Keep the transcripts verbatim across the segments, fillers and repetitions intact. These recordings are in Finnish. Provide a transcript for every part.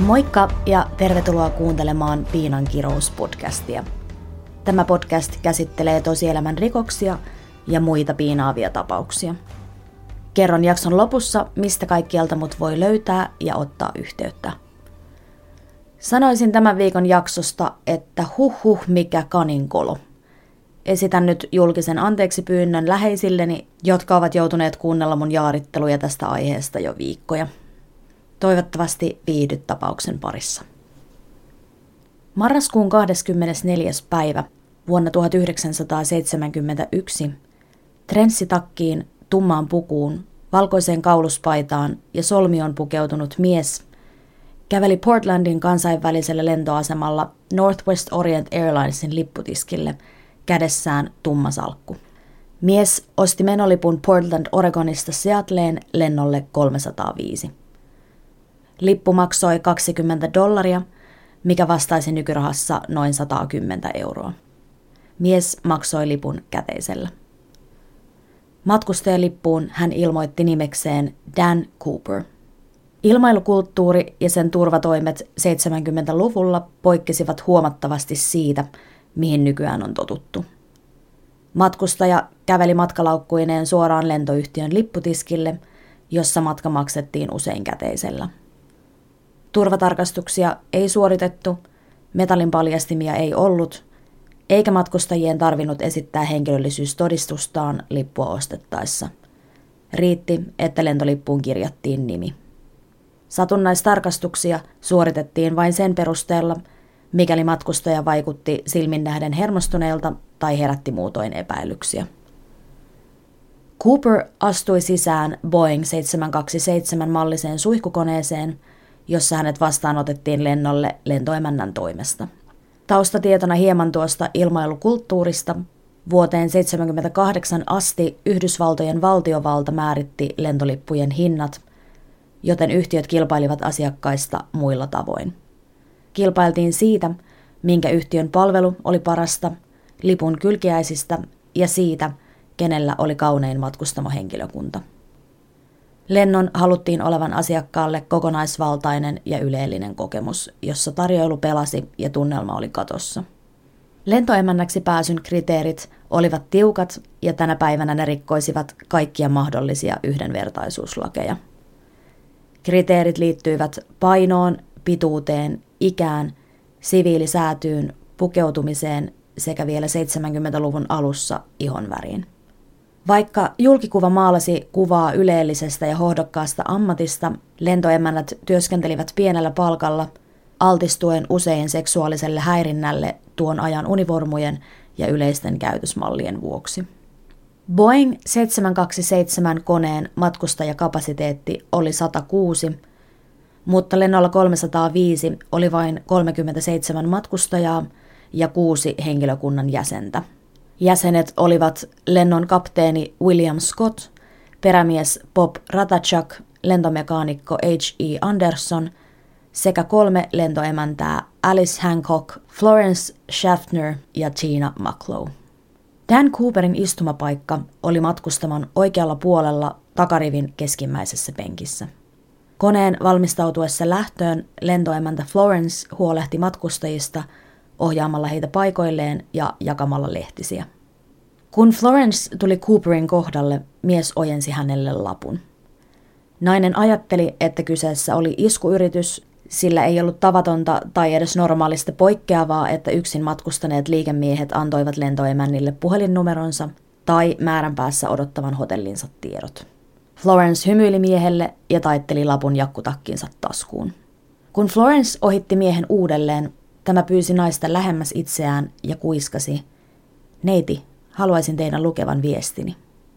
Moikka ja tervetuloa kuuntelemaan Piinan kirous-podcastia. Tämä podcast käsittelee tosielämän rikoksia ja muita piinaavia tapauksia. Kerron jakson lopussa, mistä kaikkialta mut voi löytää ja ottaa yhteyttä. Sanoisin tämän viikon jaksosta, että huh huh mikä kaninkolo. Esitän nyt julkisen anteeksipyynnön läheisilleni, jotka ovat joutuneet kuunnella mun jaaritteluja tästä aiheesta jo viikkoja. Toivottavasti viihdyt tapauksen parissa. Marraskuun kahdeskymmenesneljäs päivä vuonna tuhatyhdeksänsataaseitsemänkymmentäyksi trenssitakkiin, tummaan pukuun, valkoiseen kauluspaitaan ja solmioon pukeutunut mies käveli Portlandin kansainvälisellä lentoasemalla Northwest Orient Airlinesin lipputiskille kädessään tumma salkku. Mies osti menolipun Portland Oregonista Seattleen lennolle kolmesataaviisi. Lippu maksoi kaksikymmentä dollaria, mikä vastaisi nykyrahassa noin satakymmentä euroa. Mies maksoi lipun käteisellä. Matkustajalippuun hän ilmoitti nimekseen Dan Cooper. Ilmailukulttuuri ja sen turvatoimet seitsemänkymmentäluvulla poikkesivat huomattavasti siitä, mihin nykyään on totuttu. Matkustaja käveli matkalaukkuineen suoraan lentoyhtiön lipputiskille, jossa matka maksettiin usein käteisellä. Turvatarkastuksia ei suoritettu, metallin paljastimia ei ollut, eikä matkustajien tarvinnut esittää henkilöllisyystodistustaan lippua ostettaessa. Riitti, että lentolippuun kirjattiin nimi. Satunnaistarkastuksia suoritettiin vain sen perusteella, mikäli matkustaja vaikutti silmin nähden hermostuneelta tai herätti muutoin epäilyksiä. Cooper astui sisään Boeing seitsemänsataakaksikymmentäseitsemän malliseen suihkukoneeseen, jossa hänet vastaanotettiin lennolle lentoemännän toimesta. Taustatietona hieman tuosta ilmailukulttuurista. Vuoteen seitsemänkymmentäkahdeksan asti Yhdysvaltojen valtiovalta määritti lentolippujen hinnat, joten yhtiöt kilpailivat asiakkaista muilla tavoin. Kilpailtiin siitä, minkä yhtiön palvelu oli parasta, lipun kylkiäisistä ja siitä, kenellä oli kaunein matkustamohenkilökunta. Lennon haluttiin olevan asiakkaalle kokonaisvaltainen ja ylellinen kokemus, jossa tarjoilu pelasi ja tunnelma oli katossa. Lentoemännäksi pääsyn kriteerit olivat tiukat ja tänä päivänä ne rikkoisivat kaikkia mahdollisia yhdenvertaisuuslakeja. Kriteerit liittyivät painoon, pituuteen, ikään, siviilisäätyyn, pukeutumiseen sekä vielä seitsemänkymmentäluvun alussa ihonväriin. Vaikka julkikuva maalasi kuvaa ylellisestä ja hohdokkaasta ammatista, lentoemännät työskentelivät pienellä palkalla, altistuen usein seksuaaliselle häirinnälle tuon ajan univormujen ja yleisten käytösmallien vuoksi. Boeing seitsemänsataakaksikymmentäseitsemän koneen matkustajakapasiteetti oli sata kuusi, mutta lennolla kolmesataaviisi oli vain kolmekymmentäseitsemän matkustajaa ja kuusi henkilökunnan jäsentä. Jäsenet olivat lennon kapteeni William Scott, perämies Bob Ratachuk, lentomekaanikko H E Anderson sekä kolme lentoemäntää Alice Hancock, Florence Schaffner ja Tina Mucklow. Dan Cooperin istumapaikka oli matkustamon oikealla puolella takarivin keskimmäisessä penkissä. Koneen valmistautuessa lähtöön lentoemäntä Florence huolehti matkustajista ohjaamalla heitä paikoilleen ja jakamalla lehtisiä. Kun Florence tuli Cooperin kohdalle, mies ojensi hänelle lapun. Nainen ajatteli, että kyseessä oli iskuyritys, sillä ei ollut tavatonta tai edes normaalista poikkeavaa, että yksin matkustaneet liikemiehet antoivat lentoemännille puhelinnumeronsa tai määränpäässä odottavan hotellinsa tiedot. Florence hymyili miehelle ja taitteli lapun jakkutakkinsa taskuun. Kun Florence ohitti miehen uudelleen, tämä pyysi naista lähemmäs itseään ja kuiskasi, "Neiti, haluaisin teidän lukevan viestini."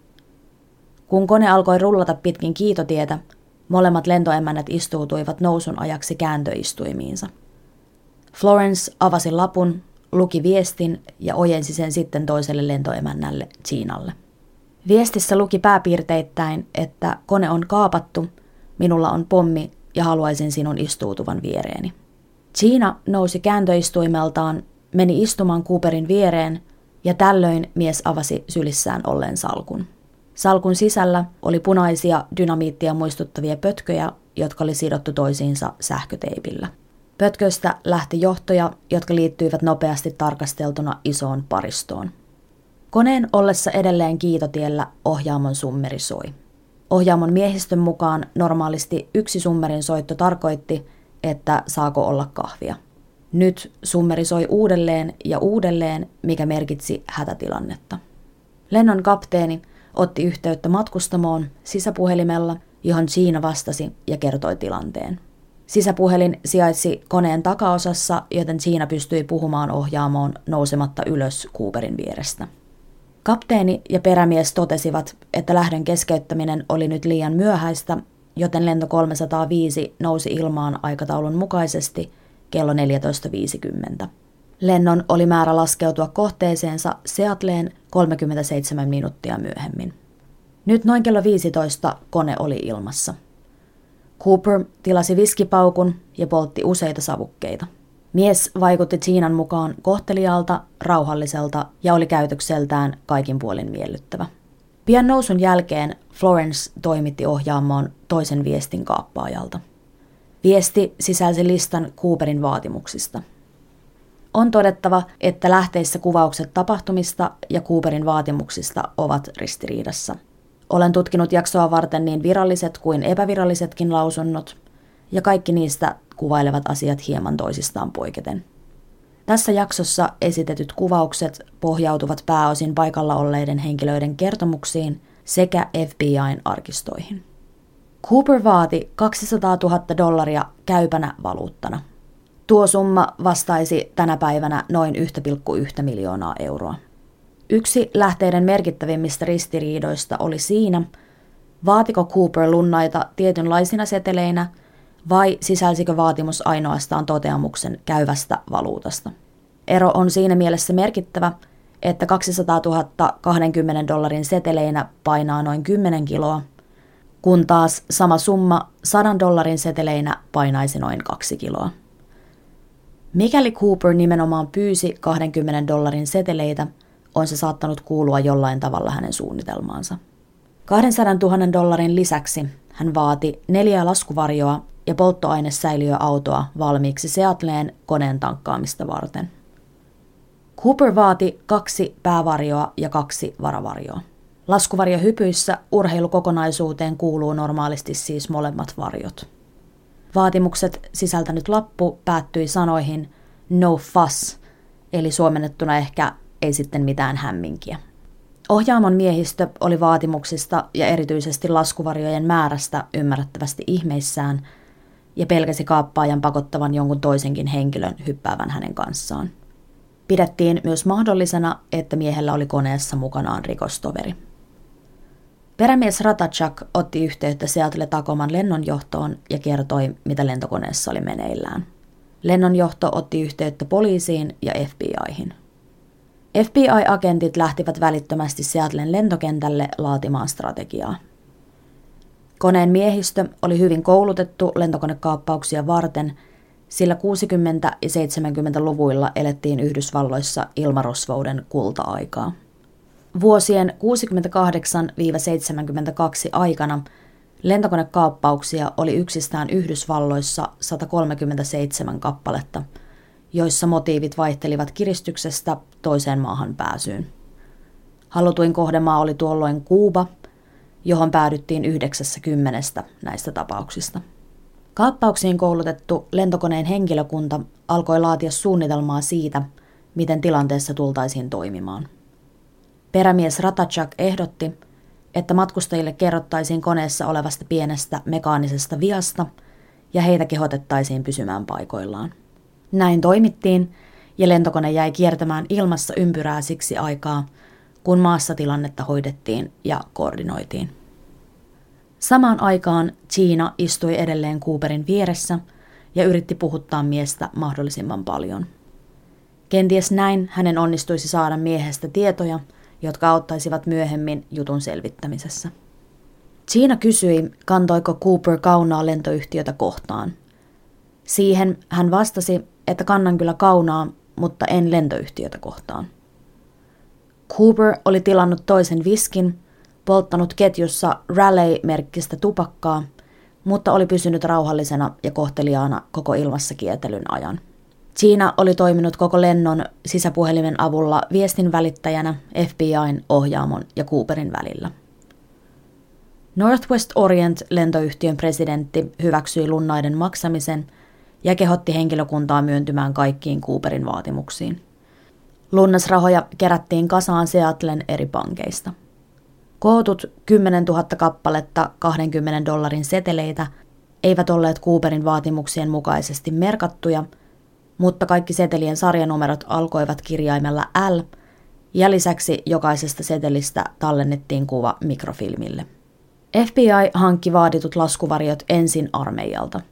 Kun kone alkoi rullata pitkin kiitotietä, molemmat lentoemännät istuutuivat nousun ajaksi kääntöistuimiinsa. Florence avasi lapun, luki viestin ja ojensi sen sitten toiselle lentoemännälle Tinalle. Viestissä luki pääpiirteittäin, että kone on kaapattu, minulla on pommi ja haluaisin sinun istuutuvan viereeni. Tina nousi kääntöistuimeltaan, meni istumaan Cooperin viereen ja tällöin mies avasi sylissään olleen salkun. Salkun sisällä oli punaisia dynamiittia muistuttavia pötköjä, jotka oli sidottu toisiinsa sähköteipillä. Pötköistä lähti johtoja, jotka liittyivät nopeasti tarkasteltuna isoon paristoon. Koneen ollessa edelleen kiitotiellä ohjaamon summeri soi. Ohjaamon miehistön mukaan normaalisti yksi summerin soitto tarkoitti, että saako olla kahvia. Nyt summeri soi uudelleen ja uudelleen, mikä merkitsi hätätilannetta. Lennon kapteeni otti yhteyttä matkustamoon sisäpuhelimella, johon Gina vastasi ja kertoi tilanteen. Sisäpuhelin sijaitsi koneen takaosassa, joten Gina pystyi puhumaan ohjaamoon nousematta ylös Cooperin vierestä. Kapteeni ja perämies totesivat, että lähdön keskeyttäminen oli nyt liian myöhäistä, joten lento kolmesataaviisi nousi ilmaan aikataulun mukaisesti kello neljätoista viisikymmentä. Lennon oli määrä laskeutua kohteeseensa Seattleen kolmekymmentäseitsemän minuuttia myöhemmin. Nyt noin kello viisitoista kone oli ilmassa. Cooper tilasi viskipaukun ja poltti useita savukkeita. Mies vaikutti Ginan mukaan kohteliaalta, rauhalliselta ja oli käytökseltään kaikin puolin miellyttävä. Pian nousun jälkeen Florence toimitti ohjaamoon toisen viestin kaappaajalta. Viesti sisälsi listan Cooperin vaatimuksista. On todettava, että lähteissä kuvaukset tapahtumista ja Cooperin vaatimuksista ovat ristiriidassa. Olen tutkinut jaksoa varten niin viralliset kuin epävirallisetkin lausunnot, ja kaikki niistä kuvailevat asiat hieman toisistaan poiketen. Tässä jaksossa esitetyt kuvaukset pohjautuvat pääosin paikalla olleiden henkilöiden kertomuksiin sekä F B I:n arkistoihin. Cooper vaati kaksisataatuhatta dollaria käypänä valuuttana. Tuo summa vastaisi tänä päivänä noin yksi pilkku yksi miljoonaa euroa. Yksi lähteiden merkittävimmistä ristiriidoista oli siinä, vaatiko Cooper lunnaita tietynlaisina seteleinä vai sisälsikö vaatimus ainoastaan toteamuksen käyvästä valuutasta. Ero on siinä mielessä merkittävä, että kaksisataatuhatta kaksikymmentä dollarin seteleinä painaa noin kymmenen kiloa, kun taas sama summa sadan dollarin seteleinä painaisi noin kaksi kiloa. Mikäli Cooper nimenomaan pyysi kaksikymmentä dollarin seteleitä, on se saattanut kuulua jollain tavalla hänen suunnitelmaansa. kaksisataa dollarin lisäksi hän vaati neljä laskuvarjoa ja polttoainesäiliöautoa valmiiksi Seattleen koneen tankkaamista varten. Cooper vaati kaksi päävarjoa ja kaksi varavarjoa. Laskuvarjohypyissä urheilukokonaisuuteen kuuluu normaalisti siis molemmat varjot. Vaatimukset sisältänyt lappu päättyi sanoihin no fuss, eli suomennettuna ehkä ei sitten mitään hämminkiä. Ohjaamon miehistö oli vaatimuksista ja erityisesti laskuvarjojen määrästä ymmärrettävästi ihmeissään ja pelkäsi kaappaajan pakottavan jonkun toisenkin henkilön hyppäävän hänen kanssaan. Pidettiin myös mahdollisena, että miehellä oli koneessa mukanaan rikostoveri. Perämies Ratachak otti yhteyttä Seattle Tacoman lennonjohtoon ja kertoi, mitä lentokoneessa oli meneillään. Lennonjohto otti yhteyttä poliisiin ja F B I:hin. F B I-agentit lähtivät välittömästi Seattlen lentokentälle laatimaan strategiaa. Koneen miehistö oli hyvin koulutettu lentokonekaappauksia varten, sillä kuusikymmentä- ja seitsemänkymmentäluvuilla elettiin Yhdysvalloissa ilmarosvouden kulta-aikaa. Vuosien kuusikymmentäkahdeksan seitsemänkymmentäkaksi aikana lentokonekaappauksia oli yksistään Yhdysvalloissa sata kolmekymmentäseitsemän kappaletta, joissa motiivit vaihtelivat kiristyksestä toiseen maahan pääsyyn. Halutuin kohdemaa oli tuolloin Kuuba, johon päädyttiin yhdeksässä kymmenestä näistä tapauksista. Kaappauksiin koulutettu lentokoneen henkilökunta alkoi laatia suunnitelmaa siitä, miten tilanteessa tultaisiin toimimaan. Perämies Ratachak ehdotti, että matkustajille kerrottaisiin koneessa olevasta pienestä mekaanisesta viasta ja heitä kehotettaisiin pysymään paikoillaan. Näin toimittiin ja lentokone jäi kiertämään ilmassa ympyrää siksi aikaa, kun maassa tilannetta hoidettiin ja koordinoitiin. Samaan aikaan Gina istui edelleen Cooperin vieressä ja yritti puhuttaa miestä mahdollisimman paljon. Kenties näin hänen onnistuisi saada miehestä tietoja, jotka auttaisivat myöhemmin jutun selvittämisessä. Gina kysyi, kantoiko Cooper kaunaa lentoyhtiötä kohtaan. Siihen hän vastasi, että kannan kyllä kaunaa, mutta en lentoyhtiötä kohtaan. Cooper oli tilannut toisen viskin, polttanut ketjussa Raleigh-merkkistä tupakkaa, mutta oli pysynyt rauhallisena ja kohteliaana koko ilmassa kiertelyn ajan. Gina oli toiminut koko lennon sisäpuhelimen avulla viestin välittäjänä F B I:n, ohjaamon ja Cooperin välillä. Northwest Orient-lentoyhtiön presidentti hyväksyi lunnaiden maksamisen ja kehotti henkilökuntaa myöntymään kaikkiin Cooperin vaatimuksiin. Lunnasrahoja kerättiin kasaan Seattlen eri pankeista. Kootut kymmenentuhatta kappaletta kahdenkymmenen dollarin seteleitä eivät olleet Cooperin vaatimuksien mukaisesti merkattuja, mutta kaikki setelien sarjanumerot alkoivat kirjaimella L, ja lisäksi jokaisesta setelistä tallennettiin kuva mikrofilmille. F B I hankki vaaditut laskuvarjot ensin armeijalta.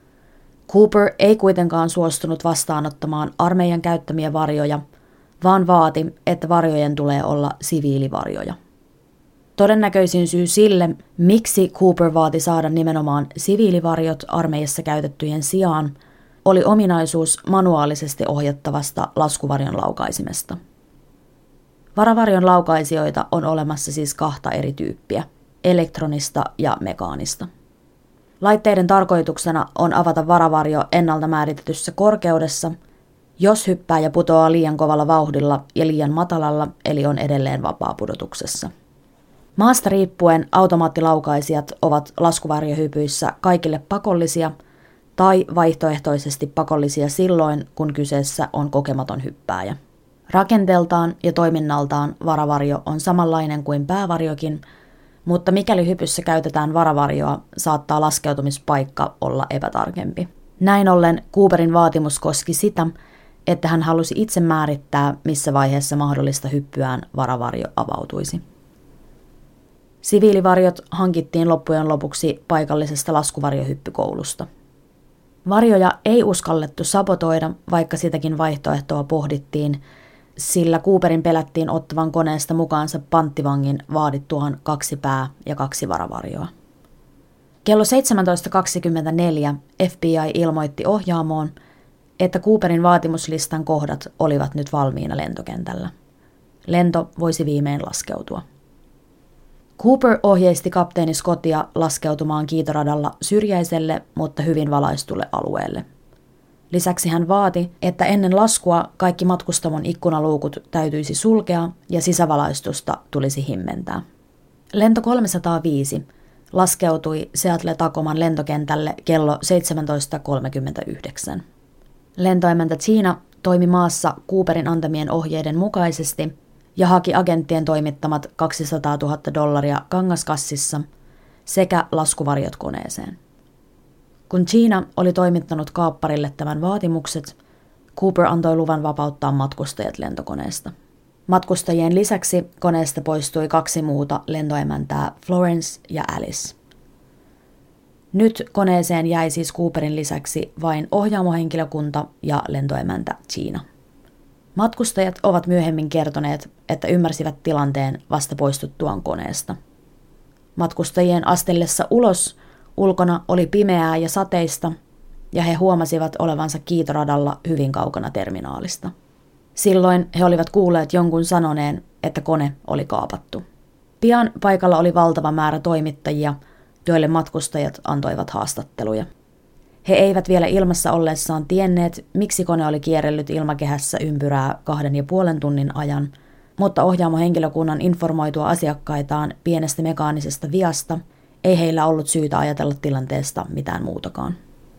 Cooper ei kuitenkaan suostunut vastaanottamaan armeijan käyttämiä varjoja, vaan vaati, että varjojen tulee olla siviilivarjoja. Todennäköisin syy sille, miksi Cooper vaati saada nimenomaan siviilivarjot armeijassa käytettyjen sijaan, oli ominaisuus manuaalisesti ohjattavasta laskuvarjon laukaisimesta. Varavarjon laukaisijoita on olemassa siis kahta eri tyyppiä, elektronista ja mekaanista. Laitteiden tarkoituksena on avata varavarjo ennalta määritetyssä korkeudessa, jos hyppääjä putoaa liian kovalla vauhdilla ja liian matalalla, eli on edelleen vapaapudotuksessa. Maasta riippuen automaattilaukaisijat ovat laskuvarjohypyissä kaikille pakollisia tai vaihtoehtoisesti pakollisia silloin, kun kyseessä on kokematon hyppääjä. Rakenteeltaan ja toiminnaltaan varavarjo on samanlainen kuin päävarjokin, mutta mikäli hypyssä käytetään varavarjoa, saattaa laskeutumispaikka olla epätarkempi. Näin ollen Cooperin vaatimus koski sitä, että hän halusi itse määrittää, missä vaiheessa mahdollista hyppyään varavarjo avautuisi. Siviilivarjot hankittiin loppujen lopuksi paikallisesta laskuvarjohyppykoulusta. Varjoja ei uskallettu sabotoida, vaikka sitäkin vaihtoehtoa pohdittiin, sillä Cooperin pelättiin ottavan koneesta mukaansa panttivangin vaadittuaan kaksi pää- ja kaksi varavarjoa. Kello seitsemäntoista kaksikymmentäneljä F B I ilmoitti ohjaamoon, että Cooperin vaatimuslistan kohdat olivat nyt valmiina lentokentällä. Lento voisi viimein laskeutua. Cooper ohjeisti kapteeni Scottia laskeutumaan kiitoradalla syrjäiselle, mutta hyvin valaistulle alueelle. Lisäksi hän vaati, että ennen laskua kaikki matkustamon ikkunaluukut täytyisi sulkea ja sisävalaistusta tulisi himmentää. Lento kolmesataaviisi laskeutui Seattle-Tacoman lentokentälle kello seitsemäntoista kolmekymmentäyhdeksän. Lentoemäntä Gina toimi maassa Cooperin antamien ohjeiden mukaisesti ja haki agenttien toimittamat kaksisataatuhatta dollaria kangaskassissa sekä laskuvarjot koneeseen. Kun Gina oli toimittanut kaapparille tämän vaatimukset, Cooper antoi luvan vapauttaa matkustajat lentokoneesta. Matkustajien lisäksi koneesta poistui kaksi muuta lentoemäntää, Florence ja Alice. Nyt koneeseen jäi siis Cooperin lisäksi vain ohjaamohenkilökunta ja lentoemäntä Gina. Matkustajat ovat myöhemmin kertoneet, että ymmärsivät tilanteen vasta poistuttuaan koneesta. Matkustajien astellessa ulos ulkona oli pimeää ja sateista, ja he huomasivat olevansa kiitoradalla hyvin kaukana terminaalista. Silloin he olivat kuulleet jonkun sanoneen, että kone oli kaapattu. Pian paikalla oli valtava määrä toimittajia, joille matkustajat antoivat haastatteluja. He eivät vielä ilmassa ollessaan tienneet, miksi kone oli kierrellyt ilmakehässä ympyrää kahden ja puolen tunnin ajan, mutta ohjaamohenkilökunnan informoitua asiakkaitaan pienestä mekaanisesta viasta ei heillä ollut syytä ajatella tilanteesta mitään muutakaan.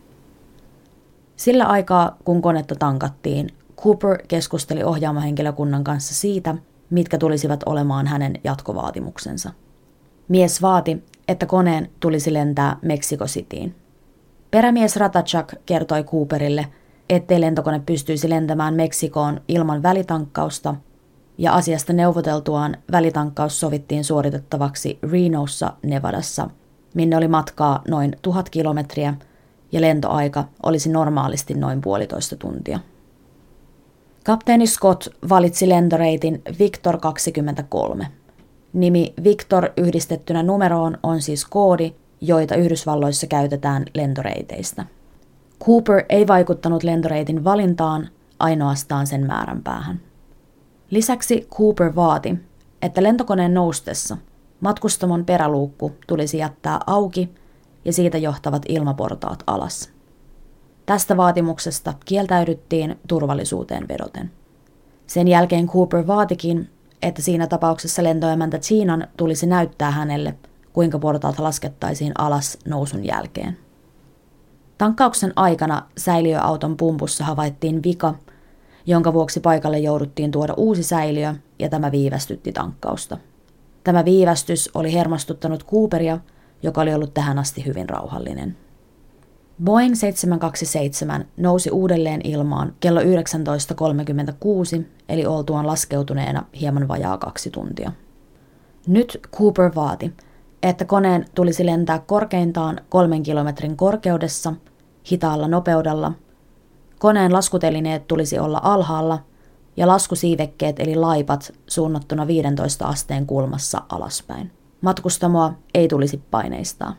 Sillä aikaa, kun konetta tankattiin, Cooper keskusteli ohjaamohenkilökunnan kanssa siitä, mitkä tulisivat olemaan hänen jatkovaatimuksensa. Mies vaati, että koneen tulisi lentää Mexico Cityin. Perämies Ratachak kertoi Cooperille, ettei lentokone pystyisi lentämään Meksikoon ilman välitankkausta, ja asiasta neuvoteltuaan välitankkaus sovittiin suoritettavaksi Renossa, Nevadassa, minne oli matkaa noin tuhat kilometriä, ja lentoaika olisi normaalisti noin puolitoista tuntia. Kapteeni Scott valitsi lentoreitin Victor kaksikymmentäkolme. Nimi Victor yhdistettynä numeroon on siis koodi, joita Yhdysvalloissa käytetään lentoreiteistä. Cooper ei vaikuttanut lentoreitin valintaan, ainoastaan sen määränpäähän. Lisäksi Cooper vaati, että lentokoneen noustessa Matkustamon peräluukku tulisi jättää auki ja siitä johtavat ilmaportaat alas. Tästä vaatimuksesta kieltäydyttiin turvallisuuteen vedoten. Sen jälkeen Cooper vaatikin, että siinä tapauksessa lentoemäntä Geenan tulisi näyttää hänelle, kuinka portaat laskettaisiin alas nousun jälkeen. Tankkauksen aikana säiliöauton pumpussa havaittiin vika, jonka vuoksi paikalle jouduttiin tuoda uusi säiliö ja tämä viivästytti tankkausta. Tämä viivästys oli hermostuttanut Cooperia, joka oli ollut tähän asti hyvin rauhallinen. Boeing seitsemän kaksi seitsemän nousi uudelleen ilmaan kello yhdeksäntoista kolmekymmentäkuusi, eli oltuaan laskeutuneena hieman vajaa kaksi tuntia. Nyt Cooper vaati, että koneen tulisi lentää korkeintaan kolmen kilometrin korkeudessa, hitaalla nopeudella, koneen laskutelineet tulisi olla alhaalla ja laskusiivekkeet eli laipat suunnattuna viidentoista asteen kulmassa alaspäin. Matkustamoa ei tulisi paineistaa.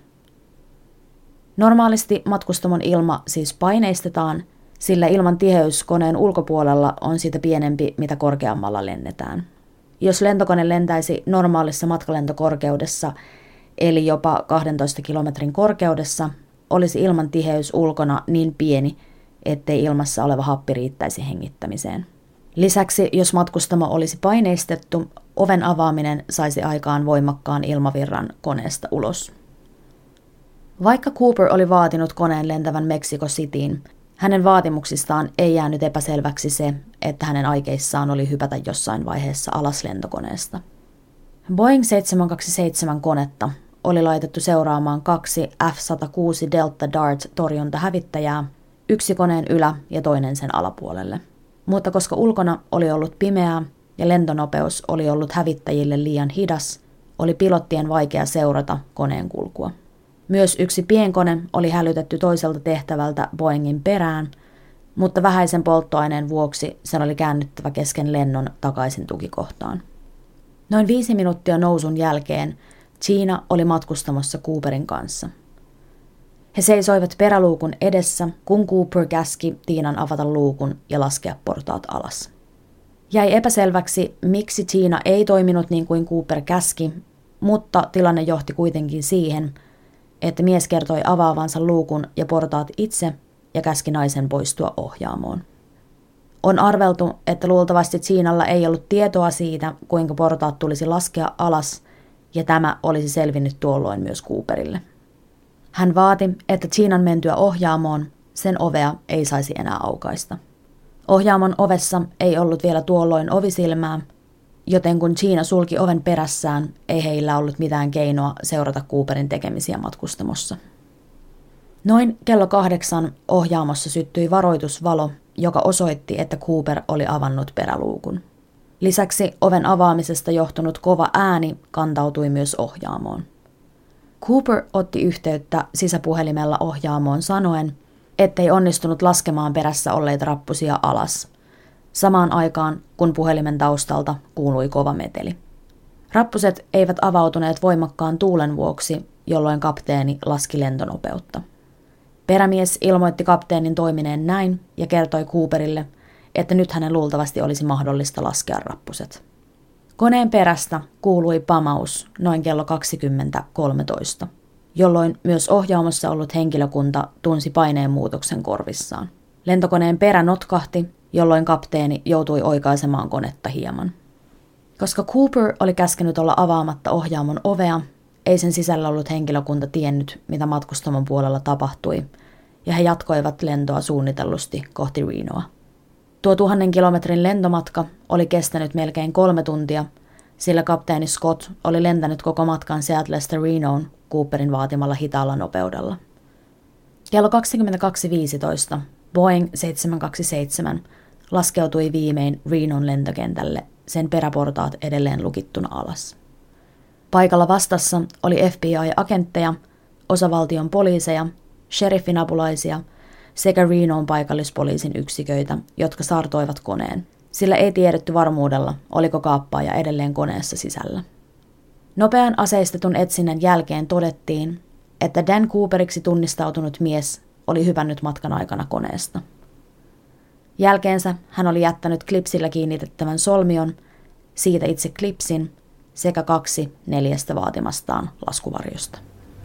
Normaalisti matkustamon ilma siis paineistetaan, sillä ilman tiheys koneen ulkopuolella on siitä pienempi, mitä korkeammalla lennetään. Jos lentokone lentäisi normaalissa matkalentokorkeudessa, eli jopa kahdentoista kilometrin korkeudessa, olisi ilman tiheys ulkona niin pieni, ettei ilmassa oleva happi riittäisi hengittämiseen. Lisäksi, jos matkustamo olisi paineistettu, oven avaaminen saisi aikaan voimakkaan ilmavirran koneesta ulos. Vaikka Cooper oli vaatinut koneen lentävän Mexico Cityin, hänen vaatimuksistaan ei jäänyt epäselväksi se, että hänen aikeissaan oli hypätä jossain vaiheessa alas lentokoneesta. Boeing seitsemän kaksi seitsemän konetta oli laitettu seuraamaan kaksi F sata kuusi Delta Dart-torjuntahävittäjää, yksi koneen ylä- ja toinen sen alapuolelle. Mutta koska ulkona oli ollut pimeää ja lentonopeus oli ollut hävittäjille liian hidas, oli pilottien vaikea seurata koneen kulkua. Myös yksi pienkone oli hälytetty toiselta tehtävältä Boeingin perään, mutta vähäisen polttoaineen vuoksi sen oli käännyttävä kesken lennon takaisin tukikohtaan. Noin viisi minuuttia nousun jälkeen Geena oli matkustamossa Cooperin kanssa. He seisoivat peräluukun edessä, kun Cooper käski Teenan avata luukun ja laskea portaat alas. Jäi epäselväksi, miksi Geena ei toiminut niin kuin Cooper käski, mutta tilanne johti kuitenkin siihen, että mies kertoi avaavansa luukun ja portaat itse ja käski naisen poistua ohjaamoon. On arveltu, että luultavasti Geenalla ei ollut tietoa siitä, kuinka portaat tulisi laskea alas, ja tämä olisi selvinnyt tuolloin myös Cooperille. Hän vaati, että Geenan mentyä ohjaamoon sen ovea ei saisi enää aukaista. Ohjaamon ovessa ei ollut vielä tuolloin ovisilmää, joten kun Geena sulki oven perässään, ei heillä ollut mitään keinoa seurata Cooperin tekemisiä matkustamossa. Noin kello kahdeksan ohjaamossa syttyi varoitusvalo, joka osoitti, että Cooper oli avannut peräluukun. Lisäksi oven avaamisesta johtunut kova ääni kantautui myös ohjaamoon. Cooper otti yhteyttä sisäpuhelimella ohjaamoon sanoen, ettei onnistunut laskemaan perässä olleita rappusia alas, samaan aikaan kun puhelimen taustalta kuului kova meteli. Rappuset eivät avautuneet voimakkaan tuulen vuoksi, jolloin kapteeni laski lentonopeutta. Perämies ilmoitti kapteenin toimineen näin ja kertoi Cooperille, että nyt hänen luultavasti olisi mahdollista laskea rappuset. Koneen perästä kuului pamaus noin kello kaksikymmentä kolmetoista, jolloin myös ohjaamossa ollut henkilökunta tunsi paineenmuutoksen korvissaan. Lentokoneen perä notkahti, jolloin kapteeni joutui oikaisemaan konetta hieman. Koska Cooper oli käskenyt olla avaamatta ohjaamon ovea, ei sen sisällä ollut henkilökunta tiennyt, mitä matkustamon puolella tapahtui, ja he jatkoivat lentoa suunnitellusti kohti Renoa. Tuo tuhannen kilometrin lentomatka oli kestänyt melkein kolme tuntia, sillä kapteeni Scott oli lentänyt koko matkan Seattlesta Renoon Cooperin vaatimalla hitaalla nopeudella. Kello kaksikymmentäkaksi viisitoista Boeing seitsemän kaksi seitsemän laskeutui viimein Renon lentokentälle, sen peräportaat edelleen lukittuna alas. Paikalla vastassa oli F B I-agentteja, osavaltion poliiseja, sheriffin apulaisia sekä Renon paikallispoliisin yksiköitä, jotka saartoivat koneen, sillä ei tiedetty varmuudella, oliko kaappaaja edelleen koneessa sisällä. Nopean aseistetun etsinnän jälkeen todettiin, että Dan Cooperiksi tunnistautunut mies oli hypännyt matkan aikana koneesta. Jälkeensä hän oli jättänyt klipsillä kiinnitettävän solmion, siitä itse klipsin sekä kaksi neljästä vaatimastaan laskuvarjosta.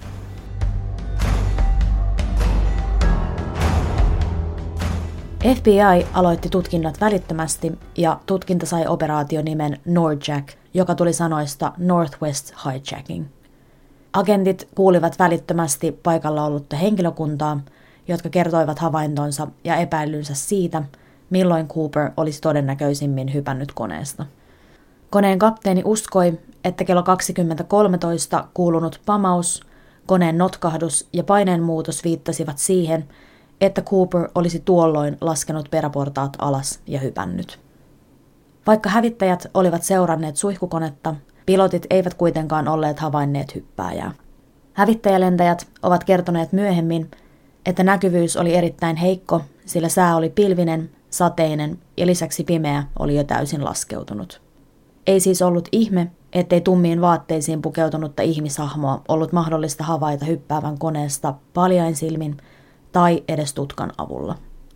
F B I aloitti tutkinnat välittömästi ja tutkinta sai operaationimen Nordjack, joka tuli sanoista Northwest Hijacking. Agentit kuulivat välittömästi paikalla ollutta henkilökuntaa, jotka kertoivat havaintonsa ja epäilynsä siitä, milloin Cooper olisi todennäköisimmin hypännyt koneesta. Koneen kapteeni uskoi, että kello kaksikymmentä kolmetoista kuulunut pamaus, koneen notkahdus ja paineenmuutos viittasivat siihen, että Cooper olisi tuolloin laskenut peräportaat alas ja hypännyt. Vaikka hävittäjät olivat seuranneet suihkukonetta, pilotit eivät kuitenkaan olleet havainneet hyppääjää. Hävittäjälentäjät ovat kertoneet myöhemmin, että näkyvyys oli erittäin heikko, sillä sää oli pilvinen, sateinen ja lisäksi pimeä oli jo täysin laskeutunut. Ei siis ollut ihme, ettei tummiin vaatteisiin pukeutunutta ihmishahmoa ollut mahdollista havaita hyppäävän koneesta paljain silmin tai edes tutkan avulla.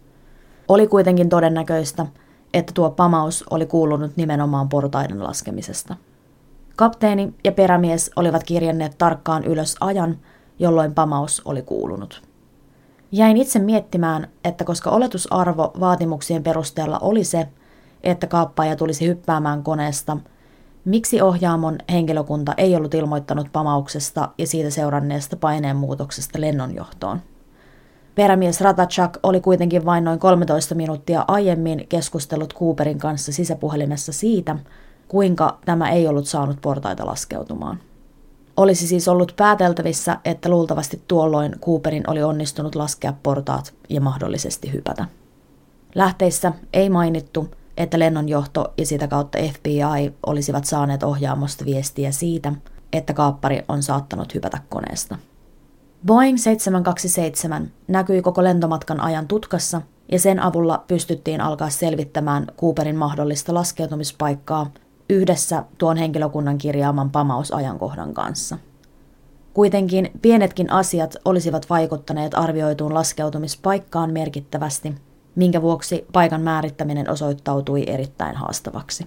Oli kuitenkin todennäköistä, että tuo pamaus oli kuulunut nimenomaan portaiden laskemisesta. Kapteeni ja perämies olivat kirjanneet tarkkaan ylös ajan, jolloin pamaus oli kuulunut. Jäin itse miettimään, että koska oletusarvo vaatimuksien perusteella oli se, että kaappaaja tulisi hyppäämään koneesta, miksi ohjaamon henkilökunta ei ollut ilmoittanut pamauksesta ja siitä seuranneesta paineenmuutoksesta lennonjohtoon. Perämies Ratachak oli kuitenkin vain noin kolmetoista minuuttia aiemmin keskustellut Cooperin kanssa sisäpuhelimessa siitä, kuinka tämä ei ollut saanut portaita laskeutumaan. Olisi siis ollut pääteltävissä, että luultavasti tuolloin Cooperin oli onnistunut laskea portaat ja mahdollisesti hypätä. Lähteissä ei mainittu, että lennonjohto ja sitä kautta F B I olisivat saaneet ohjaamosta viestiä siitä, että kaappari on saattanut hypätä koneesta. Boeing seitsemän kaksikymmentäseitsemän näkyi koko lentomatkan ajan tutkassa ja sen avulla pystyttiin alkaa selvittämään Cooperin mahdollista laskeutumispaikkaa yhdessä tuon henkilökunnan kirjaaman pamausajankohdan kanssa. Kuitenkin pienetkin asiat olisivat vaikuttaneet arvioituun laskeutumispaikkaan merkittävästi, minkä vuoksi paikan määrittäminen osoittautui erittäin haastavaksi.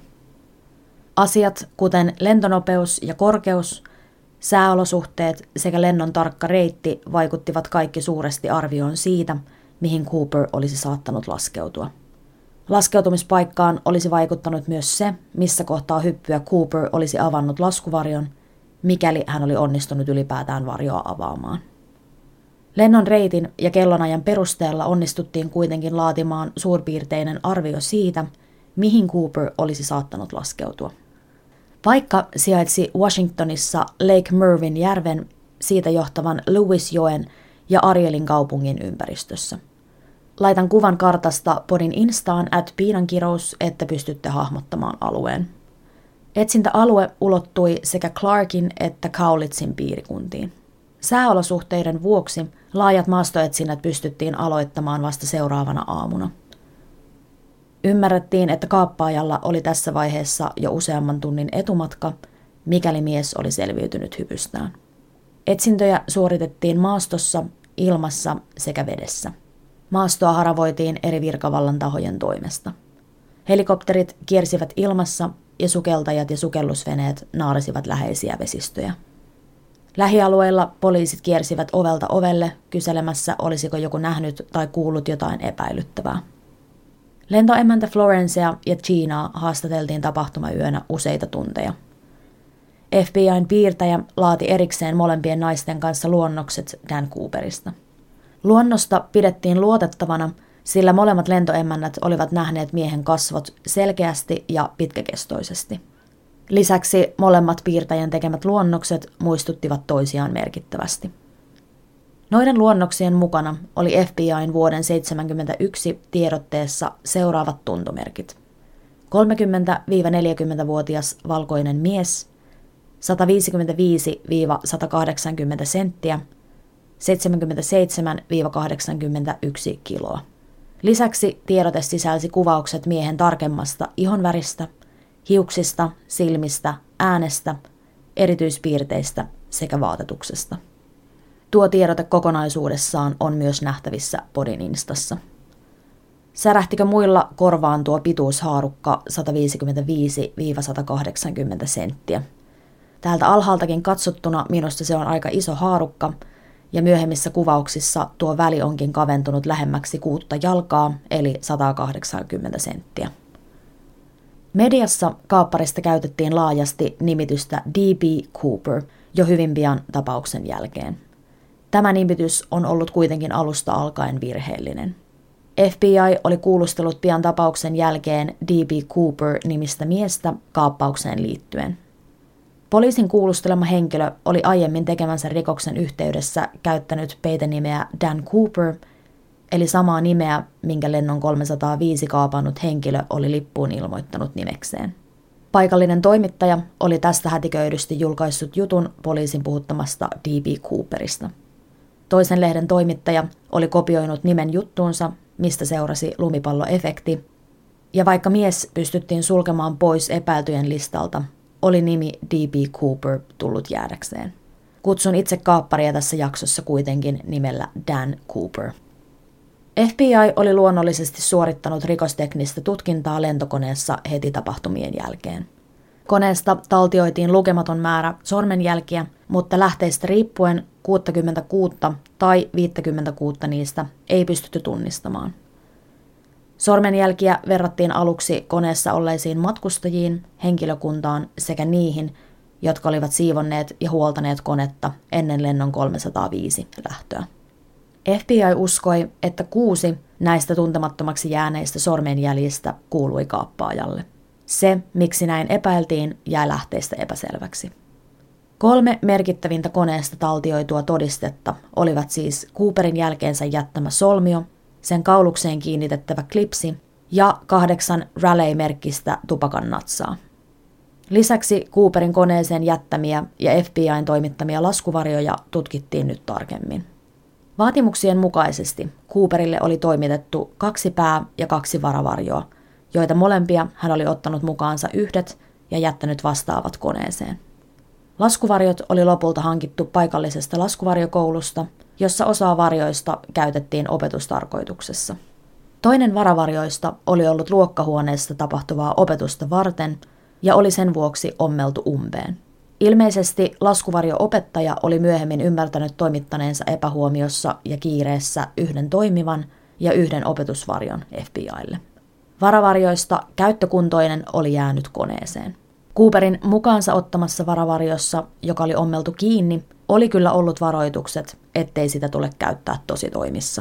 Asiat kuten lentonopeus ja korkeus, sääolosuhteet sekä lennon tarkka reitti vaikuttivat kaikki suuresti arvioon siitä, mihin Cooper olisi saattanut laskeutua. Laskeutumispaikkaan olisi vaikuttanut myös se, missä kohtaa hyppyä Cooper olisi avannut laskuvarjon, mikäli hän oli onnistunut ylipäätään varjoa avaamaan. Lennon reitin ja kellonajan perusteella onnistuttiin kuitenkin laatimaan suurpiirteinen arvio siitä, mihin Cooper olisi saattanut laskeutua. Paikka sijaitsi Washingtonissa Lake Merwin järven, siitä johtavan Lewisjoen ja Arielin kaupungin ympäristössä. Laitan kuvan kartasta podin instaan at piinankirous, että pystytte hahmottamaan alueen. Etsintäalue ulottui sekä Clarkin että Cowlitzin piirikuntiin. Sääolosuhteiden vuoksi laajat maastoetsinnät pystyttiin aloittamaan vasta seuraavana aamuna. Ymmärrettiin, että kaappaajalla oli tässä vaiheessa jo useamman tunnin etumatka, mikäli mies oli selviytynyt hypystään. Etsintöjä suoritettiin maastossa, ilmassa sekä vedessä. Maastoa haravoitiin eri virkavallan tahojen toimesta. Helikopterit kiersivät ilmassa ja sukeltajat ja sukellusveneet naarasivat läheisiä vesistöjä. Lähialueilla poliisit kiersivät ovelta ovelle kyselemässä, olisiko joku nähnyt tai kuullut jotain epäilyttävää. Lentoemäntä Florencea ja Ginaa haastateltiin tapahtumayönä useita tunteja. F B I:n piirtäjä laati erikseen molempien naisten kanssa luonnokset Dan Cooperista. Luonnosta pidettiin luotettavana, sillä molemmat lentoemännät olivat nähneet miehen kasvot selkeästi ja pitkäkestoisesti. Lisäksi molemmat piirtäjän tekemät luonnokset muistuttivat toisiaan merkittävästi. Noiden luonnoksien mukana oli F B I:n vuoden seitsemänkymmentäyksi tiedotteessa seuraavat tuntomerkit. kolmekymmentä–neljäkymmentävuotias valkoinen mies, sata viisikymmentäviisi sata kahdeksankymmentä senttiä, seitsemänkymmentäseitsemän kahdeksankymmentäyksi kiloa. Lisäksi tiedote sisälsi kuvaukset miehen tarkemmasta ihonväristä, hiuksista, silmistä, äänestä, erityispiirteistä sekä vaatetuksesta. Tuo tiedote kokonaisuudessaan on myös nähtävissä podin instassa. Särähtikö muilla korvaan tuo pituushaarukka sata viisikymmentäviisi sata kahdeksankymmentä senttiä? Täältä alhaaltakin katsottuna minusta se on aika iso haarukka, ja myöhemmissä kuvauksissa tuo väli onkin kaventunut lähemmäksi kuutta jalkaa, eli sata kahdeksankymmentä senttiä. Mediassa kaapparista käytettiin laajasti nimitystä D B Cooper jo hyvin pian tapauksen jälkeen. Tämä nimitys on ollut kuitenkin alusta alkaen virheellinen. F B I oli kuulustellut pian tapauksen jälkeen D B Cooper-nimistä miestä kaappaukseen liittyen. Poliisin kuulustelema henkilö oli aiemmin tekemänsä rikoksen yhteydessä käyttänyt peitenimeä Dan Cooper, eli samaa nimeä, minkä lennon kolmesataaviisi kaapannut henkilö oli lippuun ilmoittanut nimekseen. Paikallinen toimittaja oli tästä hätiköidysti julkaissut jutun poliisin puhuttamasta D B Cooperista. Toisen lehden toimittaja oli kopioinut nimen juttuunsa, mistä seurasi lumipalloefekti, ja vaikka mies pystyttiin sulkemaan pois epäiltyjen listalta, oli nimi D B Cooper tullut jäädäkseen. Kutsun itse kaapparia tässä jaksossa kuitenkin nimellä Dan Cooper. F B I oli luonnollisesti suorittanut rikosteknistä tutkintaa lentokoneessa heti tapahtumien jälkeen. Koneesta taltioitiin lukematon määrä sormenjälkiä, mutta lähteistä riippuen kuusikymmentäkuusi tai viisikymmentäkuusi niistä ei pystytty tunnistamaan. Sormenjälkiä verrattiin aluksi koneessa olleisiin matkustajiin, henkilökuntaan sekä niihin, jotka olivat siivonneet ja huoltaneet konetta ennen lennon kolmesataaviisi lähtöä. F B I uskoi, että kuusi näistä tuntemattomaksi jääneistä sormenjäljistä kuului kaappaajalle. Se, miksi näin epäiltiin, jäi lähteistä epäselväksi. Kolme merkittävintä koneesta taltioitua todistetta olivat siis Cooperin jälkeensä jättämä solmio, sen kaulukseen kiinnitettävä klipsi ja kahdeksan Raleigh-merkkistä tupakan natsaa. Lisäksi Cooperin koneeseen jättämiä ja F B I:n toimittamia laskuvarjoja tutkittiin nyt tarkemmin. Vaatimuksien mukaisesti Cooperille oli toimitettu kaksi pää- ja kaksi varavarjoa, joita molempia hän oli ottanut mukaansa yhdet ja jättänyt vastaavat koneeseen. Laskuvarjot oli lopulta hankittu paikallisesta laskuvarjokoulusta, jossa osaa varjoista käytettiin opetustarkoituksessa. Toinen varavarjoista oli ollut luokkahuoneessa tapahtuvaa opetusta varten ja oli sen vuoksi ommeltu umpeen. Ilmeisesti laskuvarjo-opettaja oli myöhemmin ymmärtänyt toimittaneensa epähuomiossa ja kiireessä yhden toimivan ja yhden opetusvarjon F B I:lle. Varavarjoista käyttökuntoinen oli jäänyt koneeseen. Cooperin mukaansa ottamassa varavarjossa, joka oli ommeltu kiinni, oli kyllä ollut varoitukset, ettei sitä tule käyttää tositoimissa.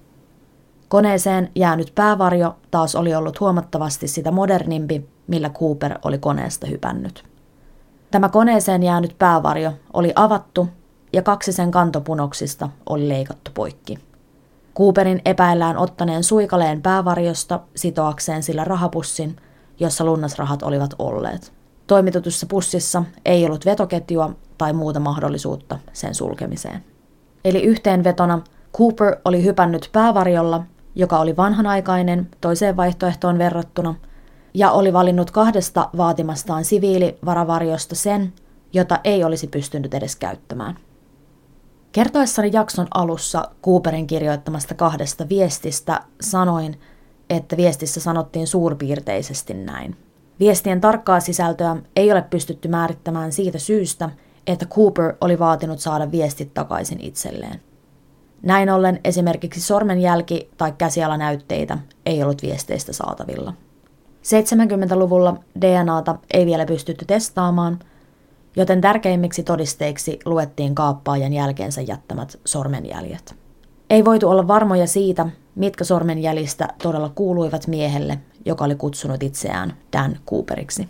Koneeseen jäänyt päävarjo taas oli ollut huomattavasti sitä modernimpi, millä Cooper oli koneesta hypännyt. Tämä koneeseen jäänyt päävarjo oli avattu ja kaksi sen kantopunoksista oli leikattu poikki. Cooperin epäillään ottaneen suikaleen päävarjosta sitoakseen sillä rahapussin, jossa lunnasrahat olivat olleet. Toimitetussa pussissa ei ollut vetoketjua tai muuta mahdollisuutta sen sulkemiseen. Eli yhteenvetona Cooper oli hypännyt päävarjolla, joka oli vanhanaikainen toiseen vaihtoehtoon verrattuna, ja oli valinnut kahdesta vaatimastaan siviilivaravarjosta sen, jota ei olisi pystynyt edes käyttämään. Kertoessani jakson alussa Cooperin kirjoittamasta kahdesta viestistä sanoin, että viestissä sanottiin suurpiirteisesti näin. Viestien tarkkaa sisältöä ei ole pystytty määrittämään siitä syystä, että Cooper oli vaatinut saada viestit takaisin itselleen. Näin ollen esimerkiksi sormenjälki- tai käsialanäytteitä ei ollut viesteistä saatavilla. seitsemänkymmentäluvulla D N A:ta ei vielä pystytty testaamaan, joten tärkeimmiksi todisteiksi luettiin kaappaajan jälkeensä jättämät sormenjäljet. Ei voitu olla varmoja siitä, mitkä sormenjäljistä todella kuuluivat miehelle, joka oli kutsunut itseään Dan Cooperiksi.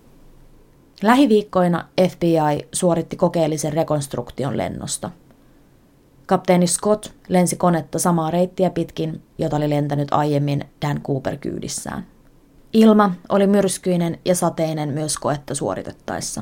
Lähiviikkoina F B I suoritti kokeellisen rekonstruktion lennosta. Kapteeni Scott lensi konetta samaa reittiä pitkin, jota oli lentänyt aiemmin Dan Cooper kyydissään. Ilma oli myrskyinen ja sateinen myös koetta suoritettaessa.